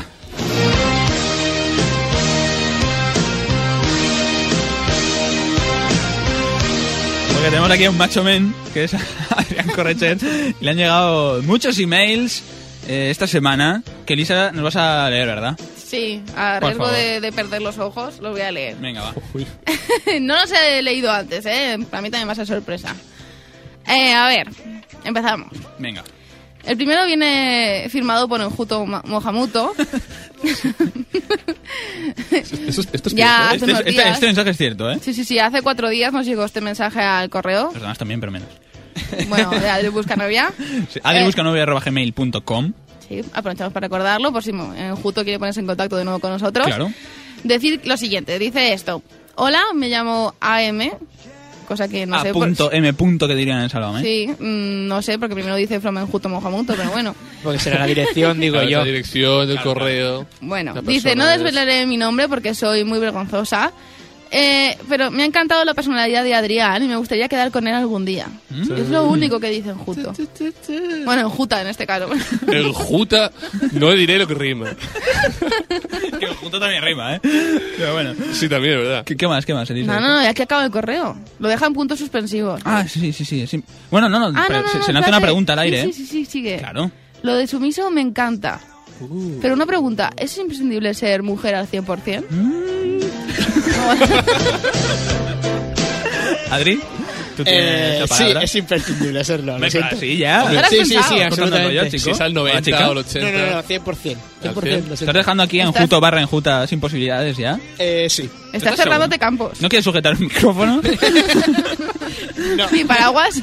Porque tenemos aquí a un macho men, que es Adrián Correchet, y le han llegado muchos emails esta semana, que Elisa nos vas a leer, ¿verdad? Sí, a riesgo de perder los ojos, los voy a leer. Venga, va. No los he leído antes, para mí también va a ser sorpresa. A ver, empezamos. Venga. El primero viene firmado por Enjuto Mohamuto. Esto es ya cierto, hace unos días. Este mensaje es cierto, ¿eh? Sí, hace 4 días nos llegó este mensaje al correo. Los demás también, pero menos. Bueno, de Adri Busca Novia. Sí, adribuscanovia@gmail.com. Sí, aprovechamos para recordarlo por si Enjuto quiere ponerse en contacto de nuevo con nosotros. Claro. Decir lo siguiente, dice esto. Hola, me llamo AM... Cosa que no sé. M. que dirían en Salomé. Sí, no sé, porque primero dice From Enjuto Mohamuto, pero bueno. Porque será la dirección, digo yo. La dirección del correo. Bueno, dice, no desvelaré mi nombre porque soy muy vergonzosa, pero me ha encantado la personalidad de Adrián y me gustaría quedar con él algún día. Es lo único que dice Enjuto. Bueno, Enjuta en este caso. Enjuta, no diré lo que rima. Junto también rima, ¿eh? Pero bueno. Sí, también, es verdad. ¿Qué más, Elisa? No, ya que acaba el correo. Lo deja en puntos suspensivos. Sí. Bueno, pero se lanza una pregunta al aire, Sí, sigue. Claro. Lo de sumiso me encanta. Pero una pregunta, ¿es imprescindible ser mujer al 100%? ¿Adri? ¿Tú tienes sí, es imprescindible serlo. ¿Lo siento? Sí, ya. Sí, absolutamente. Si es al 90 o al 80. No, 100%. 100%. ¿Estás dejando aquí enjuto barra enjuta sin posibilidades ya? Sí. Estás cerrándote campos. ¿No quieres sujetar el micrófono? No. ¿Ni paraguas?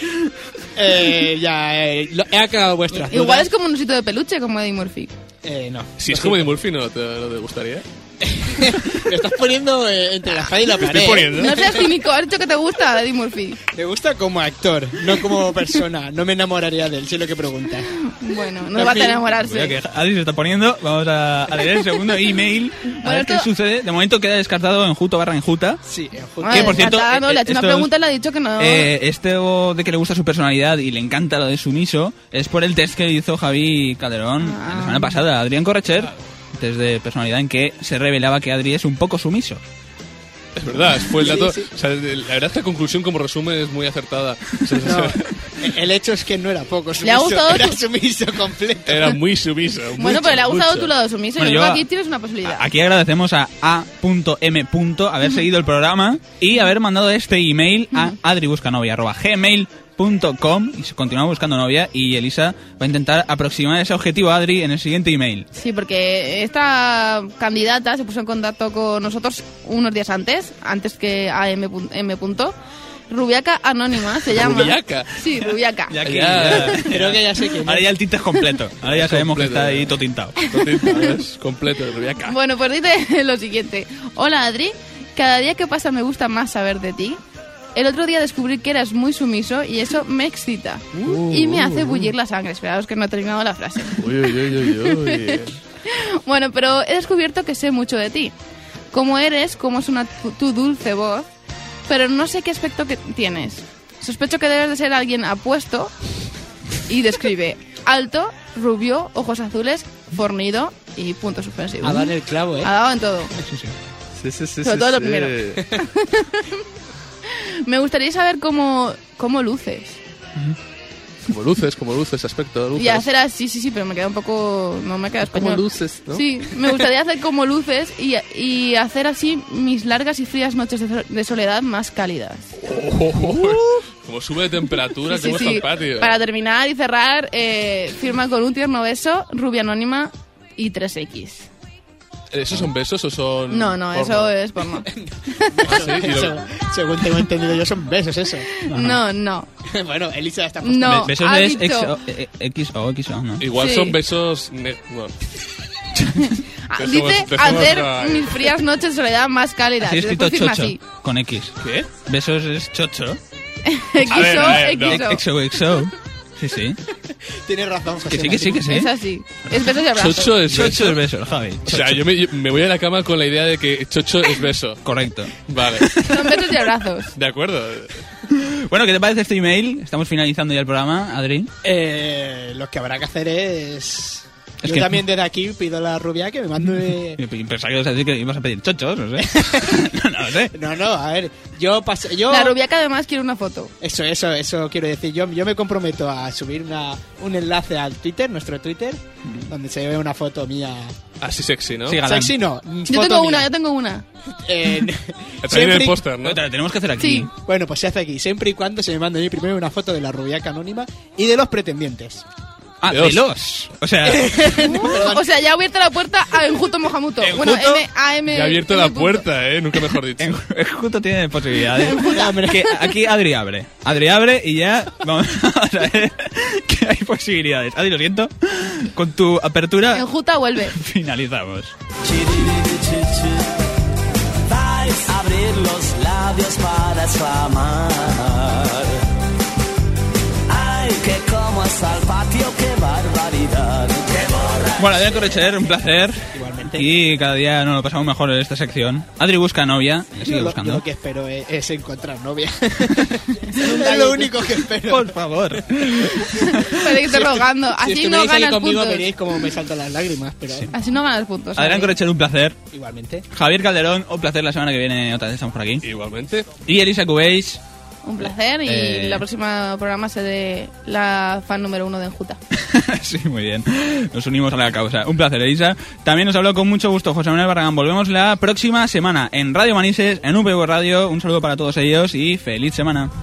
He acabado vuestras dudas. Igual es como un osito de peluche, como Eddie Murphy. No. Si es como Eddie Murphy, ¿no te gustaría? Lo estás poniendo entre la espada y la pared. No seas cínico, has dicho que te gusta Eddie Murphy. Me gusta como actor, no como persona. No me enamoraría de él, si es lo que preguntas. Bueno, no va a enamorarse. Adri se está poniendo. Vamos a leer el segundo email. A ver qué sucede. De momento queda descartado enjuto barra enjuta. Sí, enjuto. Que por cierto, le ha hecho una pregunta y le ha dicho que no. Esto de que le gusta su personalidad y le encanta lo de sumiso es por el test que hizo Javi Calderón la semana pasada. Adrián Correcher. Test de personalidad en que se revelaba que Adri es un poco sumiso. Es verdad, fue el dato. Sí. O sea, la verdad, esta conclusión como resumen es muy acertada. El hecho es que no era poco sumiso, ¿le ha gustado era sumiso completo. Era muy sumiso. Bueno, pero le ha gustado tu lado sumiso. Bueno, yo aquí tienes una posibilidad. Aquí agradecemos a A.M. haber seguido el programa y haber mandado este email a adribuscanovia@gmail.com y se continúa buscando novia y Elisa va a intentar aproximar ese objetivo a Adri en el siguiente email. Sí, porque esta candidata se puso en contacto con nosotros unos días antes que AM. Rubiaca Anónima se llama. ¿Rubiaca? Sí, Rubiaca. Creo que ya sé quién es. Ahora ya el tinte es completo. Ahora ya sabemos que está ahí todo tintado. Es completo, Rubiaca. Bueno, pues dice lo siguiente. Hola Adri, cada día que pasa me gusta más saber de ti. El otro día descubrí que eras muy sumiso y eso me excita. Y me hace bullir la sangre. Esperaos que no he terminado la frase. Uy. Bueno, pero he descubierto que sé mucho de ti. Cómo eres, cómo suena tu dulce voz, pero no sé qué aspecto que tienes. Sospecho que debes de ser alguien apuesto y describe alto, rubio, ojos azules, fornido y puntos suspensivos. Ha dado en el clavo, Ha dado en todo. Sí. Sobre todo lo primero. Me gustaría saber cómo luces. Como luces, aspecto de luces. Y hacer así, sí, pero me queda un poco... No me queda español. Como luces, ¿no? Sí, me gustaría hacer como luces y hacer así mis largas y frías noches de soledad más cálidas. Como sube de temperatura, sí. al patio. Para terminar y cerrar, firma con un tierno beso, Rubia Anónima y 3X. ¿Esos son besos o son...? No, porno? Eso es porno. Según tengo entendido yo, son besos eso. No. Bueno, Elisa está puesta. No, besos es XO, ¿no? Igual son besos... Dice hacer mis frías noches de soledad más cálidas. Así escrito chocho, así. con X. ¿Qué? Besos es chocho. XO. Sí. Tienes razón, José. Que sí. Es así. Es besos y abrazos. Chocho es beso, Javi. O sea, yo me voy a la cama con la idea de que chocho es beso. Correcto. Vale. Son besos y abrazos. De acuerdo. Bueno, ¿qué te parece este email? Estamos finalizando ya el programa, Adri. Lo que habrá que hacer es... Yo también desde aquí pido a la Rubia que me mande... Pensaba que ibas a decir que ibas a pedir chochos, no sé. No sé. No, a ver, yo... La Rubia que además quiere una foto. Eso quiero decir. Yo me comprometo a subir un enlace al Twitter, nuestro Twitter, donde se ve una foto mía... Así sexy, ¿no? Sí, sexy no. Yo tengo una. Siempre el póster, ¿no? Lo tenemos que hacer aquí. Sí. Bueno, pues se hace aquí, siempre y cuando se me mande a mí primero una foto de la Rubiaca Anónima y de los pretendientes. De los. O sea, ya ha abierto la puerta a Enjuto Mohamuto. Bueno, AM. Ya ha abierto la puerta, nunca mejor dicho. Enjuto tiene posibilidades. Que aquí Adri abre. Y ya vamos a ver que hay posibilidades. Adri, lo siento. Con tu apertura. Enjuta vuelve. Finalizamos. Vais a abrir los labios para exclamar. Que como hasta el patio, qué barbaridad, qué borra. Bueno, Adrián Correcher, un placer. Igualmente. Aquí cada día nos lo pasamos mejor en esta sección. Adri busca novia, le sigue buscando. Yo lo que espero es encontrar novia. Es lo único que espero. Por favor. Podéis ir rogando. Así no ganas conmigo, puntos. veréis cómo me saltan las lágrimas. Pero... Sí. Así no ganas puntos. Adrián Corechel, un placer. Igualmente. Javier Calderón, un placer. La semana que viene otra vez estamos por aquí. Igualmente. Y Elisa Cubéis. Un placer, y la próxima programa seré la fan número 1 de Enjuta. Sí, muy bien. Nos unimos a la causa. Un placer, Elisa. También nos habló con mucho gusto José Manuel Barragán. Volvemos la próxima semana en Radio Manises, en UPV Radio. Un saludo para todos ellos y feliz semana.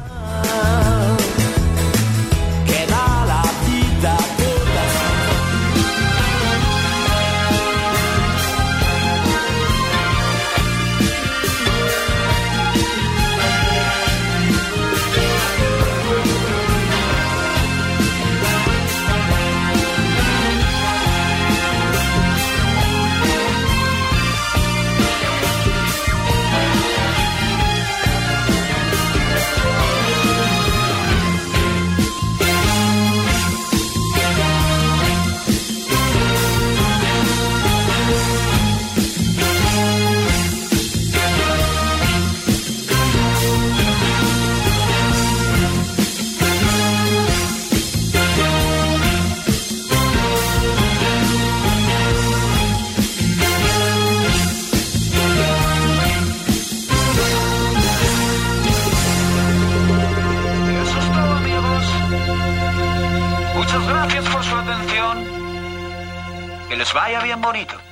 Muchas gracias por su atención. Que les vaya bien bonito.